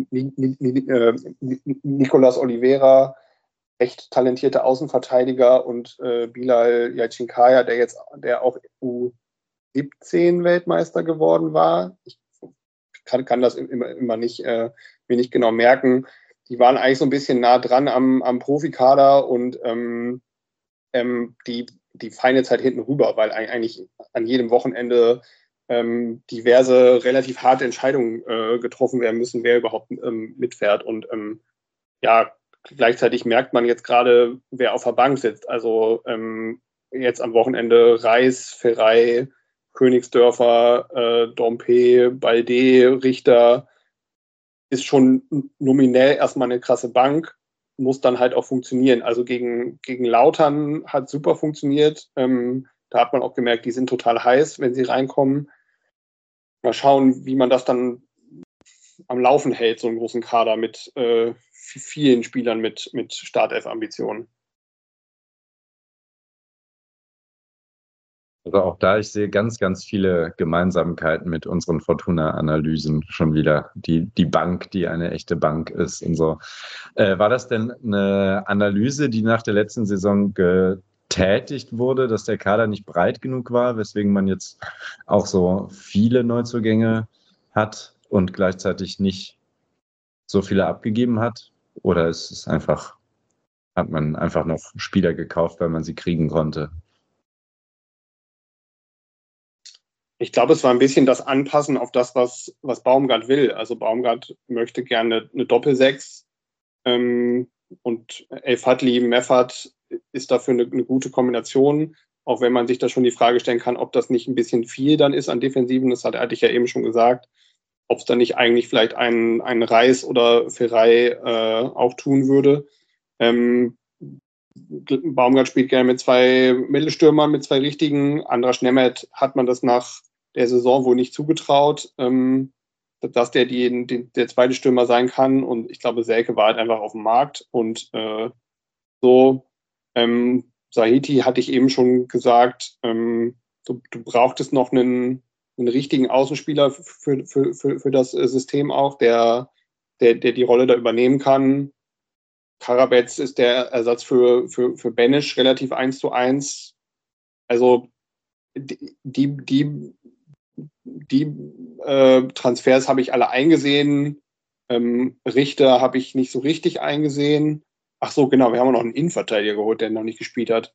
Nicolas Oliveira, echt talentierter Außenverteidiger und Bilal Yacinkaya, der auch U17 Weltmeister geworden war. Ich kann das immer nicht, mir nicht genau merken. Die waren eigentlich so ein bisschen nah dran am Profikader und die fallen jetzt halt hinten rüber, weil eigentlich an jedem Wochenende diverse relativ harte Entscheidungen getroffen werden müssen, wer überhaupt mitfährt. Und ja, gleichzeitig merkt man jetzt gerade, wer auf der Bank sitzt. Also jetzt am Wochenende Reis, Ferrei, Königsdörfer, Dompe, Balde, Richter, ist schon nominell erstmal eine krasse Bank, muss dann halt auch funktionieren. Also gegen Lautern hat super funktioniert. Da hat man auch gemerkt, die sind total heiß, wenn sie reinkommen. Mal schauen, wie man das dann am Laufen hält, so einen großen Kader mit vielen Spielern mit Startelf-Ambitionen.
Also auch da, ich sehe ganz, ganz viele Gemeinsamkeiten mit unseren Fortuna-Analysen schon wieder. Die Bank, die eine echte Bank ist und so. War das denn eine Analyse, die nach der letzten Saison getätigt wurde, dass der Kader nicht breit genug war, weswegen man jetzt auch so viele Neuzugänge hat und gleichzeitig nicht so viele abgegeben hat? Oder ist es einfach, hat man einfach noch Spieler gekauft, weil man sie kriegen konnte?
Ich glaube, es war ein bisschen das Anpassen auf das, was Baumgart will. Also Baumgart möchte gerne eine Doppelsechs und El-Fadli, Meffert ist dafür eine gute Kombination, auch wenn man sich da schon die Frage stellen kann, ob das nicht ein bisschen viel dann ist an Defensiven. Das hatte ich ja eben schon gesagt. Ob es dann nicht eigentlich vielleicht ein Reis oder Ferrei auch tun würde. Baumgart spielt gerne mit 2 Mittelstürmern, mit 2 richtigen. Andras Nemeth hat man das nach der Saison wohl nicht zugetraut, dass der der zweite Stürmer sein kann. Und ich glaube, Selke war halt einfach auf dem Markt. Und so, Sahiti hatte ich eben schon gesagt, du brauchtest noch einen richtigen Außenspieler für das System auch, der die Rolle da übernehmen kann. Karabetz ist der Ersatz für Benisch relativ 1:1. Also die Transfers habe ich alle eingesehen. Richter habe ich nicht so richtig eingesehen. Ach so, genau, wir haben noch einen Innenverteidiger geholt, der noch nicht gespielt hat.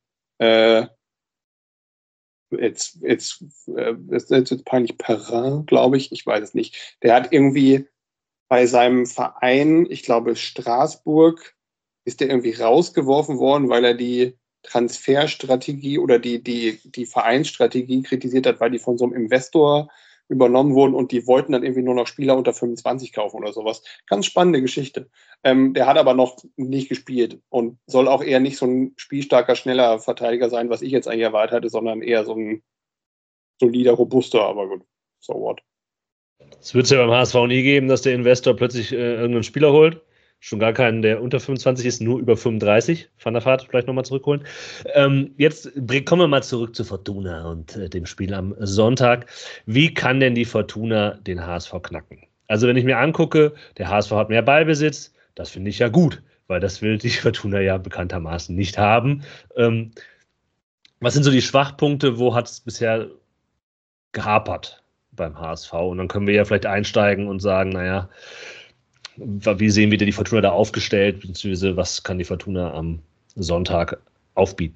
Jetzt peinlich, Perrin, glaube ich. Ich weiß es nicht. Der hat irgendwie bei seinem Verein, ich glaube Straßburg, ist der irgendwie rausgeworfen worden, weil er die Transferstrategie oder die Vereinsstrategie kritisiert hat, weil die von so einem Investor übernommen wurden und die wollten dann irgendwie nur noch Spieler unter 25 kaufen oder sowas. Ganz spannende Geschichte. Der hat aber noch nicht gespielt und soll auch eher nicht so ein spielstarker, schneller Verteidiger sein, was ich jetzt eigentlich erwartet hatte, sondern eher so ein solider, robuster, aber gut, so what.
Es wird es ja beim HSV nie geben, dass der Investor plötzlich irgendeinen Spieler holt. Schon gar keinen, der unter 25 ist, nur über 35. Van der Vaart vielleicht nochmal zurückholen. Jetzt kommen wir mal zurück zu Fortuna und dem Spiel am Sonntag. Wie kann denn die Fortuna den HSV knacken? Also wenn ich mir angucke, der HSV hat mehr Ballbesitz, das finde ich ja gut, weil das will die Fortuna ja bekanntermaßen nicht haben. Was sind so die Schwachpunkte? Wo hat es bisher gehapert beim HSV? Und dann können wir ja vielleicht einsteigen und sagen, naja, wie sehen wir denn die Fortuna da aufgestellt, beziehungsweise was kann die Fortuna am Sonntag aufbieten?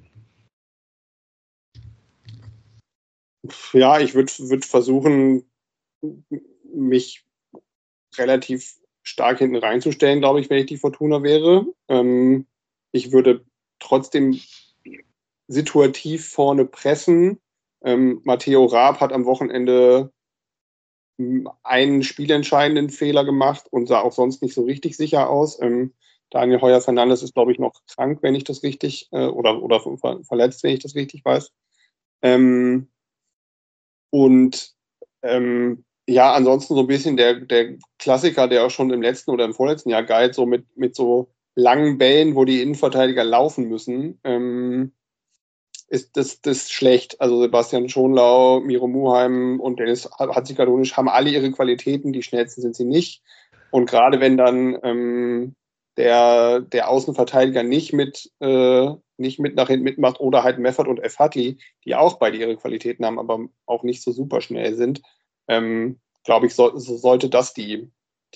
Ja, ich würd versuchen, mich relativ stark hinten reinzustellen, glaube ich, wenn ich die Fortuna wäre. Ich würde trotzdem situativ vorne pressen. Matteo Raab hat am Wochenende einen spielentscheidenden Fehler gemacht und sah auch sonst nicht so richtig sicher aus. Daniel Heuer-Fernandes ist, glaube ich, noch krank, wenn ich das richtig, oder verletzt, wenn ich das richtig weiß. Ja, ansonsten so ein bisschen der Klassiker, der auch schon im letzten oder im vorletzten Jahr galt, so mit so langen Bällen, wo die Innenverteidiger laufen müssen, ist das schlecht. Also Sebastian Schonlau, Miro Muheim und Dennis Hatzikadunisch haben alle ihre Qualitäten, die schnellsten sind sie nicht. Und gerade wenn dann der Außenverteidiger nicht mit nach hinten mitmacht oder halt Meffert und El-Fadli, die auch beide ihre Qualitäten haben, aber auch nicht so super schnell sind, glaube ich, sollte das die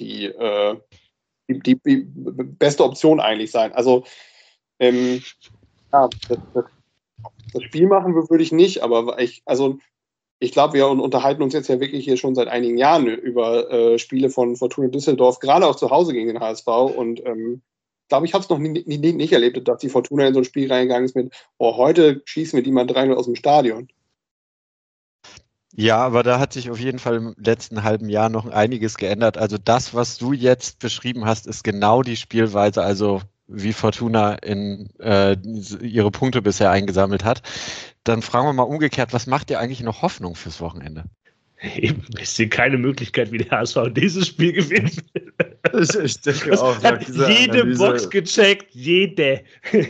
beste Option eigentlich sein. Also ja, das Spiel machen würde ich nicht, aber ich glaube, wir unterhalten uns jetzt ja wirklich hier schon seit einigen Jahren über Spiele von Fortuna Düsseldorf, gerade auch zu Hause gegen den HSV. Und ich glaube, ich habe es noch nicht erlebt, dass die Fortuna in so ein Spiel reingegangen ist mit, heute schießen wir die mal 3-0 aus dem Stadion.
Ja, aber da hat sich auf jeden Fall im letzten halben Jahr noch einiges geändert. Also das, was du jetzt beschrieben hast, ist genau die Spielweise, also wie Fortuna ihre Punkte bisher eingesammelt hat. Dann fragen wir mal umgekehrt, was macht dir eigentlich noch Hoffnung fürs Wochenende?
Eben, ich sehe keine Möglichkeit, wie der HSV dieses Spiel gewinnt.
Ich denke auch.
Hat jede Box gecheckt, jede.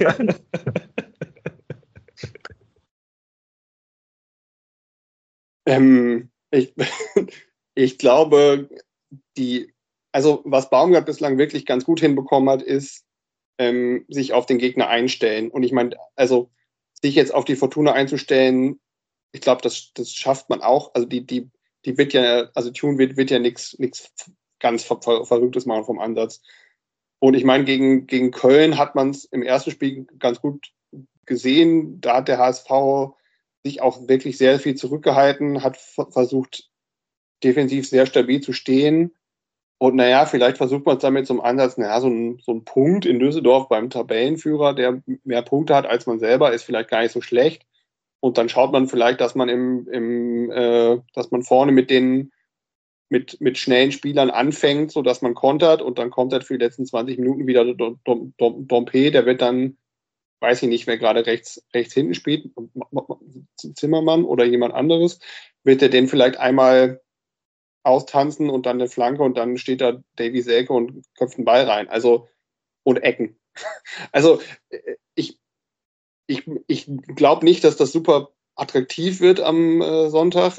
Ich glaube, was Baumgart bislang wirklich ganz gut hinbekommen hat, ist, sich auf den Gegner einstellen. Und ich meine, also sich jetzt auf die Fortuna einzustellen, ich glaube, das schafft man auch. Also die wird ja, also Thun wird ja nichts ganz Verrücktes machen vom Ansatz. Und ich meine, gegen Köln hat man es im ersten Spiel ganz gut gesehen. Da hat der HSV sich auch wirklich sehr viel zurückgehalten, hat versucht, defensiv sehr stabil zu stehen. Und vielleicht versucht man es damit zum Ansatz, so ein Punkt in Düsseldorf beim Tabellenführer, der mehr Punkte hat als man selber, ist vielleicht gar nicht so schlecht. Und dann schaut man vielleicht, dass man dass man vorne mit schnellen Spielern anfängt, sodass man kontert, und dann kommt halt für die letzten 20 Minuten wieder Dompe, der wird dann, weiß ich nicht, wer gerade rechts hinten spielt, Zimmermann oder jemand anderes, wird er den vielleicht einmal austanzen und dann eine Flanke, und dann steht da Davy Selke und köpft einen Ball rein. Also, und Ecken. Also, ich glaube nicht, dass das super attraktiv wird am Sonntag.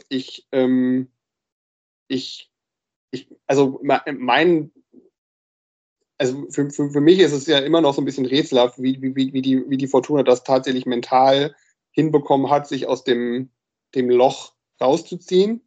Für mich ist es ja immer noch so ein bisschen rätselhaft, wie die Fortuna das tatsächlich mental hinbekommen hat, sich aus dem Loch rauszuziehen.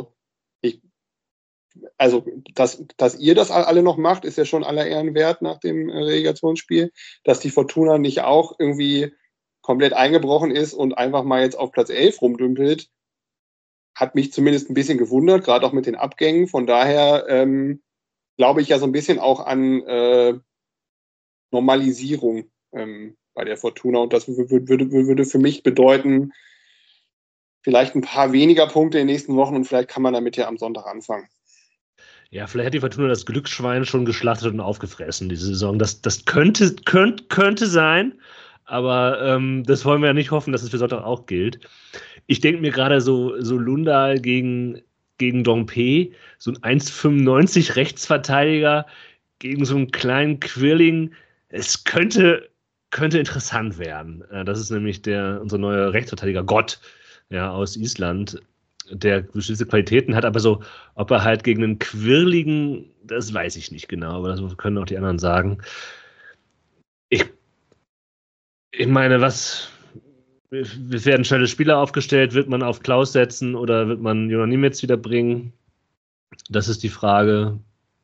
Dass ihr das alle noch macht, ist ja schon aller Ehren wert nach dem Relegationsspiel. Dass die Fortuna nicht auch irgendwie komplett eingebrochen ist und einfach mal jetzt auf Platz 11 rumdümpelt, hat mich zumindest ein bisschen gewundert, gerade auch mit den Abgängen. Von daher glaube ich ja so ein bisschen auch an Normalisierung bei der Fortuna. Und das würde für mich bedeuten, vielleicht ein paar weniger Punkte in den nächsten Wochen, und vielleicht kann man damit ja am Sonntag anfangen.
Ja, vielleicht hat die Fortuna das Glücksschwein schon geschlachtet und aufgefressen diese Saison. Das könnte sein, aber das wollen wir ja nicht hoffen, dass es für Sonntag auch gilt. Ich denke mir gerade so Lundal gegen Dompe, so ein 1,95 Rechtsverteidiger gegen so einen kleinen Quirling. Es könnte interessant werden. Das ist nämlich unser neuer Rechtsverteidiger Gott, ja, aus Island, der bestimmte Qualitäten hat, aber so, ob er halt gegen einen Quirligen, das weiß ich nicht genau, aber das können auch die anderen sagen. Ich meine, es werden schnelle Spieler aufgestellt, wird man auf Klaus setzen oder wird man Jonas Niemetz wieder bringen? Das ist die Frage.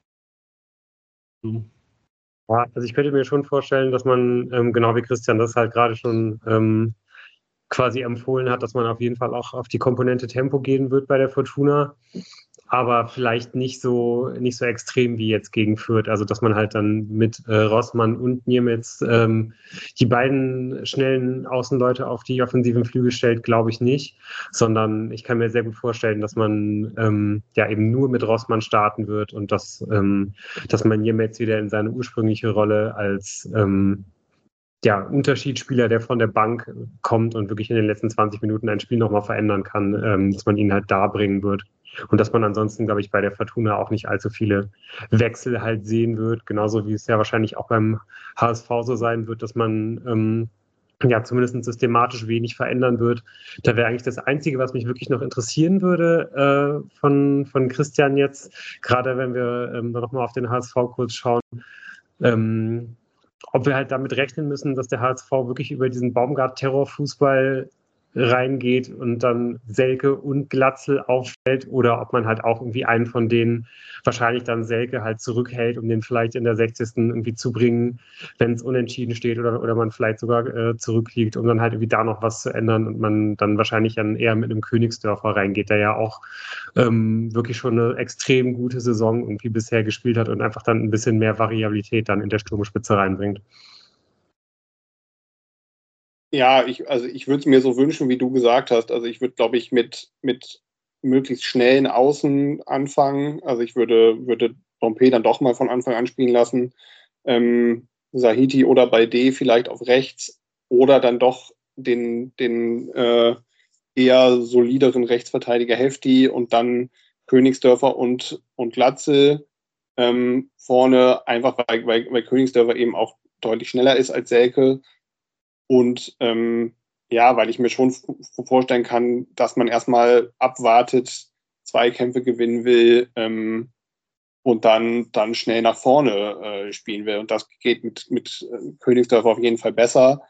Ja, also ich könnte mir schon vorstellen, dass man, genau wie Christian das halt gerade schon quasi empfohlen hat, dass man auf jeden Fall auch auf die Komponente Tempo gehen wird bei der Fortuna, aber vielleicht nicht so extrem wie jetzt gegen Fürth. Also dass man halt dann mit Rossmann und Niemetz die beiden schnellen Außenleute auf die offensiven Flügel stellt, glaube ich nicht, sondern ich kann mir sehr gut vorstellen, dass man eben nur mit Rossmann starten wird und dass man Niemetz wieder in seine ursprüngliche Rolle als Unterschiedsspieler, der von der Bank kommt und wirklich in den letzten 20 Minuten ein Spiel nochmal verändern kann, dass man ihn halt da bringen wird. Und dass man ansonsten, glaube ich, bei der Fortuna auch nicht allzu viele Wechsel halt sehen wird. Genauso wie es ja wahrscheinlich auch beim HSV so sein wird, dass man zumindest systematisch wenig verändern wird. Da wäre eigentlich das Einzige, was mich wirklich noch interessieren würde von Christian jetzt, gerade wenn wir nochmal auf den HSV kurz schauen, ob wir halt damit rechnen müssen, dass der HSV wirklich über diesen Baumgart-Terrorfußball reingeht und dann Selke und Glatzel aufstellt oder ob man halt auch irgendwie einen von denen, wahrscheinlich dann Selke, halt zurückhält, um den vielleicht in der 60. irgendwie zu bringen, wenn es unentschieden steht oder man vielleicht sogar zurückliegt, um dann halt irgendwie da noch was zu ändern und man dann wahrscheinlich dann eher mit einem Königsdörfer reingeht, der ja auch wirklich schon eine extrem gute Saison irgendwie bisher gespielt hat und einfach dann ein bisschen mehr Variabilität dann in der Sturmspitze reinbringt.
Ja, ich würde es mir so wünschen, wie du gesagt hast. Also ich würde, glaube ich, mit möglichst schnellen Außen anfangen. Also ich würde Dompe dann doch mal von Anfang an spielen lassen. Sahiti oder Balde vielleicht auf rechts oder dann doch den eher solideren Rechtsverteidiger Hefti und dann Königsdörfer und Glatzel vorne, einfach weil Königsdörfer eben auch deutlich schneller ist als Selke. Und weil ich mir schon vorstellen kann, dass man erstmal abwartet, Zweikämpfe gewinnen will und dann schnell nach vorne spielen will. Und das geht mit Königsdörfer auf jeden Fall besser.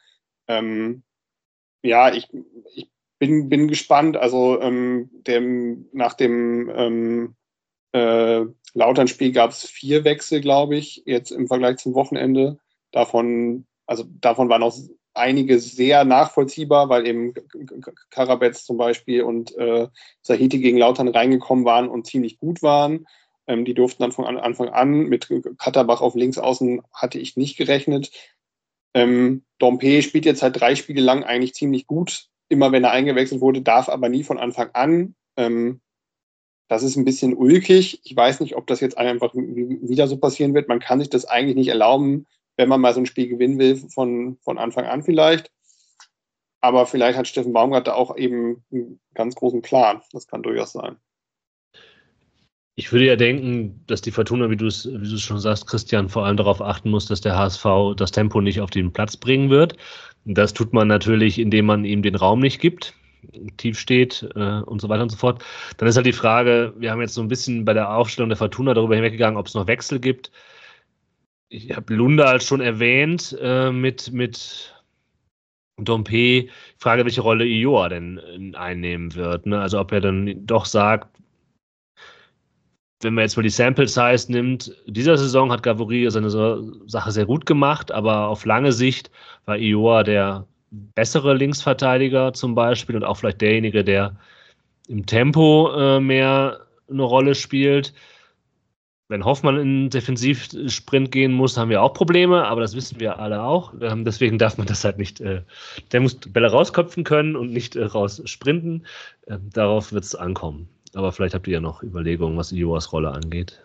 Ich bin gespannt. Also nach dem Lautern-Spiel gab es 4 Wechsel, glaube ich, jetzt im Vergleich zum Wochenende. Davon waren auch einige sehr nachvollziehbar, weil eben Karabetz zum Beispiel und Sahiti gegen Lautern reingekommen waren und ziemlich gut waren. Die durften dann von Anfang an. Mit Katterbach auf links außen hatte ich nicht gerechnet. Dompe spielt jetzt halt 3 Spiele lang eigentlich ziemlich gut, immer wenn er eingewechselt wurde, darf aber nie von Anfang an. Das ist ein bisschen ulkig. Ich weiß nicht, ob das jetzt einfach wieder so passieren wird. Man kann sich das eigentlich nicht erlauben, wenn man mal so ein Spiel gewinnen will, von Anfang an vielleicht. Aber vielleicht hat Steffen Baumgart da auch eben einen ganz großen Plan. Das kann durchaus sein.
Ich würde ja denken, dass die Fortuna, wie du es schon sagst, Christian, vor allem darauf achten muss, dass der HSV das Tempo nicht auf den Platz bringen wird. Das tut man natürlich, indem man ihm den Raum nicht gibt, tief steht und so weiter und so fort. Dann ist halt die Frage, wir haben jetzt so ein bisschen bei der Aufstellung der Fortuna darüber hinweggegangen, ob es noch Wechsel gibt. Ich habe Lundal schon erwähnt mit Dompe. Ich frage, welche Rolle Ioa denn einnehmen wird. Ne? Also ob er dann doch sagt, wenn man jetzt mal die Sample Size nimmt, dieser Saison hat Gavory seine Sache sehr gut gemacht, aber auf lange Sicht war Ioa der bessere Linksverteidiger zum Beispiel und auch vielleicht derjenige, der im Tempo mehr eine Rolle spielt. Wenn Hoffmann in einen Defensivsprint gehen muss, haben wir auch Probleme, aber das wissen wir alle auch. Deswegen darf man das halt nicht, der muss Bälle rausköpfen können und nicht raussprinten. Darauf wird es ankommen. Aber vielleicht habt ihr ja noch Überlegungen, was Ioas Rolle angeht.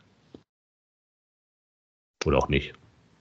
Oder auch nicht.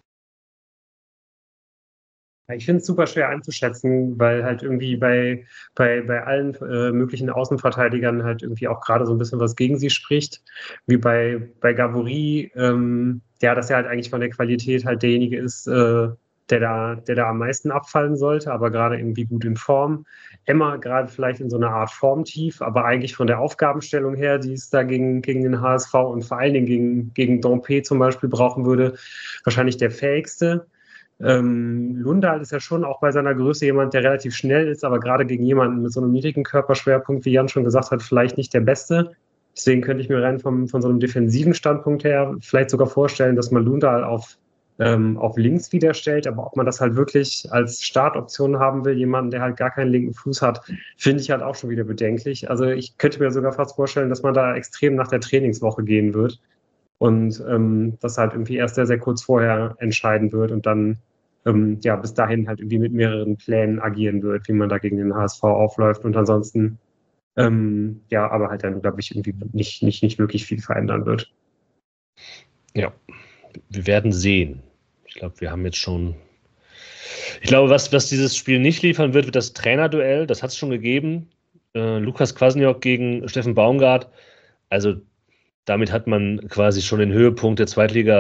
Ich finde es super schwer einzuschätzen, weil halt irgendwie bei allen möglichen Außenverteidigern halt irgendwie auch gerade so ein bisschen was gegen sie spricht. Wie bei Gavory, dass er halt eigentlich von der Qualität halt derjenige ist, der da am meisten abfallen sollte, aber gerade irgendwie gut in Form. Emma gerade vielleicht in so einer Art Formtief, aber eigentlich von der Aufgabenstellung her, die es da gegen den HSV und vor allen Dingen gegen Dompe zum Beispiel brauchen würde, wahrscheinlich der fähigste. Lundal ist ja schon auch bei seiner Größe jemand, der relativ schnell ist, aber gerade gegen jemanden mit so einem niedrigen Körperschwerpunkt, wie Jan schon gesagt hat, vielleicht nicht der Beste. Deswegen könnte ich mir rein von so einem defensiven Standpunkt her vielleicht sogar vorstellen, dass man Lundal auf links wieder stellt, aber ob man das halt wirklich als Startoption haben will, jemanden, der halt gar keinen linken Fuß hat, finde ich halt auch schon wieder bedenklich. Also ich könnte mir sogar fast vorstellen, dass man da extrem nach der Trainingswoche gehen wird und das halt irgendwie erst sehr, sehr kurz vorher entscheiden wird und dann bis dahin halt irgendwie mit mehreren Plänen agieren wird, wie man da gegen den HSV aufläuft und ansonsten aber halt dann, glaube ich, irgendwie nicht wirklich viel verändern wird.
Ja, wir werden sehen. Ich glaube, wir haben jetzt schon. Ich glaube, was dieses Spiel nicht liefern wird das Trainerduell. Das hat es schon gegeben. Lukas Kwasniok gegen Steffen Baumgart. Also damit hat man quasi schon den Höhepunkt der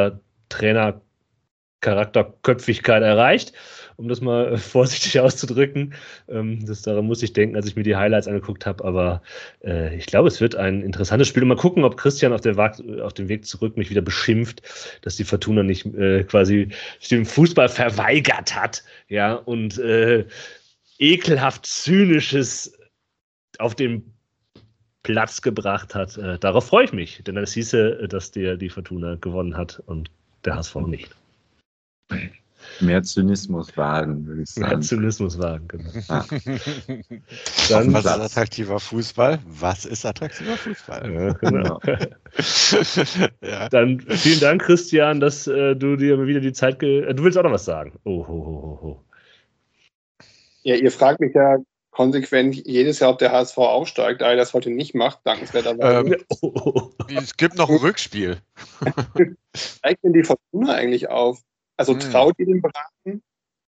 Zweitliga-Trainer-Charakterköpfigkeit erreicht, um das mal vorsichtig auszudrücken. Daran muss ich denken, als ich mir die Highlights angeguckt habe. Aber ich glaube, es wird ein interessantes Spiel. Und mal gucken, ob Christian auf dem Weg zurück mich wieder beschimpft, dass die Fortuna nicht quasi dem Fußball verweigert hat. Ja, und ekelhaft Zynisches auf den Platz gebracht hat. Darauf freue ich mich, denn das hieße, dass die Fortuna gewonnen hat und der HSV nicht.
Mehr Zynismus wagen, würde ich sagen.
Mehr Zynismus wagen, genau.
Ja.
Dann,
Was ist attraktiver Fußball? Was ist attraktiver Fußball?
genau.
Ja.
Dann vielen Dank, Christian, dass du dir wieder die Zeit du willst auch noch was sagen.
Ja, ihr fragt mich ja konsequent jedes Jahr, ob der HSV aufsteigt, da er das heute nicht macht, dankenswerterweise.
Es gibt noch ein Rückspiel.
Steigt denn die Fortuna eigentlich auf? Also traut ihr den Braten?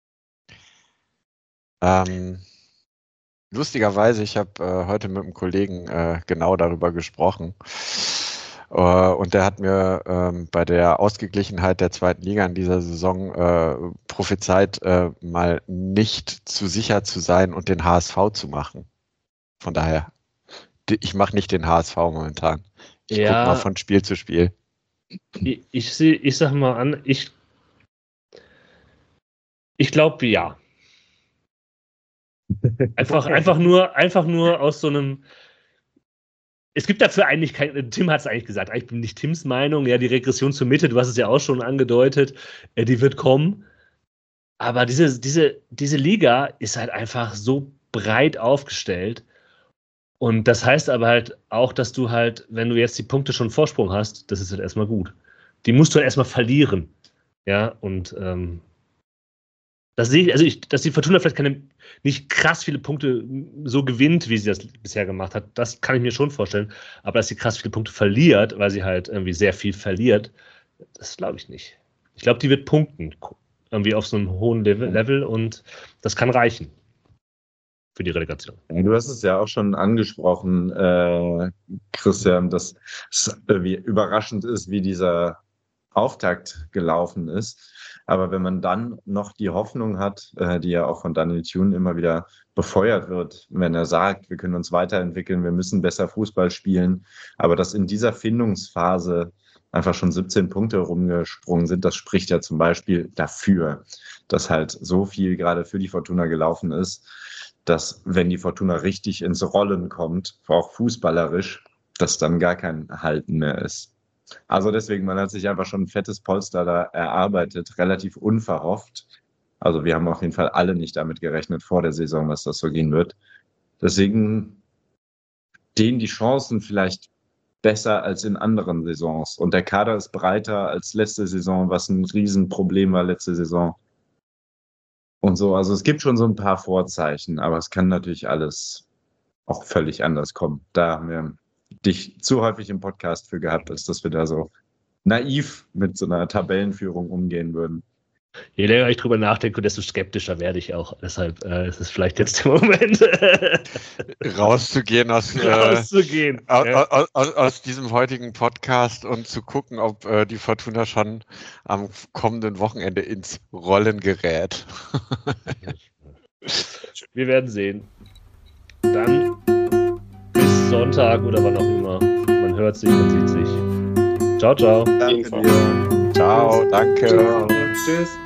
Lustigerweise, ich habe heute mit einem Kollegen genau darüber gesprochen. Und der hat mir bei der Ausgeglichenheit der zweiten Liga in dieser Saison prophezeit, mal nicht zu sicher zu sein und den HSV zu machen. Von daher, ich mache nicht den HSV momentan. Ich gucke mal von Spiel zu Spiel.
Ich sag mal an, ich glaube, ja. Einfach nur aus so einem. Es gibt dafür eigentlich Tim hat es eigentlich gesagt, ich bin nicht Tims Meinung, ja, die Regression zur Mitte, du hast es ja auch schon angedeutet, die wird kommen. Aber diese Liga ist halt einfach so breit aufgestellt. Und das heißt aber halt auch, dass du halt, wenn du jetzt die Punkte schon Vorsprung hast, das ist halt erstmal gut. Die musst du halt erstmal verlieren. Ja, und das sehe ich, also dass die Fortuna vielleicht nicht krass viele Punkte so gewinnt, wie sie das bisher gemacht hat, das kann ich mir schon vorstellen. Aber dass sie krass viele Punkte verliert, weil sie halt irgendwie sehr viel verliert, das glaube ich nicht. Ich glaube, die wird punkten, irgendwie auf so einem hohen Level und das kann reichen für die Relegation.
Du hast es ja auch schon angesprochen, Christian, dass es irgendwie überraschend ist, wie dieser Auftakt gelaufen ist. Aber wenn man dann noch die Hoffnung hat, die ja auch von Daniel Thune immer wieder befeuert wird, wenn er sagt, wir können uns weiterentwickeln, wir müssen besser Fußball spielen, aber dass in dieser Findungsphase einfach schon 17 Punkte rumgesprungen sind, das spricht ja zum Beispiel dafür, dass halt so viel gerade für die Fortuna gelaufen ist, dass wenn die Fortuna richtig ins Rollen kommt, auch fußballerisch, dass dann gar kein Halten mehr ist. Also deswegen, man hat sich einfach schon ein fettes Polster da erarbeitet, relativ unverhofft. Also wir haben auf jeden Fall alle nicht damit gerechnet vor der Saison, dass das so gehen wird. Deswegen stehen die Chancen vielleicht besser als in anderen Saisons. Und der Kader ist breiter als letzte Saison, was ein Riesenproblem war letzte Saison. Und so, also es gibt schon so ein paar Vorzeichen, aber es kann natürlich alles auch völlig anders kommen. Da haben wir dich zu häufig im Podcast für gehabt, als dass wir da so naiv mit so einer Tabellenführung umgehen würden.
Je länger ich drüber nachdenke, desto skeptischer werde ich auch. Deshalb ist es vielleicht jetzt der Moment,
rauszugehen aus diesem heutigen Podcast und zu gucken, ob die Fortuna schon am kommenden Wochenende ins Rollen gerät.
Wir werden sehen. Dann bis Sonntag oder wann auch immer. Man hört sich, man sieht sich. Ciao, ciao.
Danke dir.
Ciao, danke.
Ciao. Tschüss.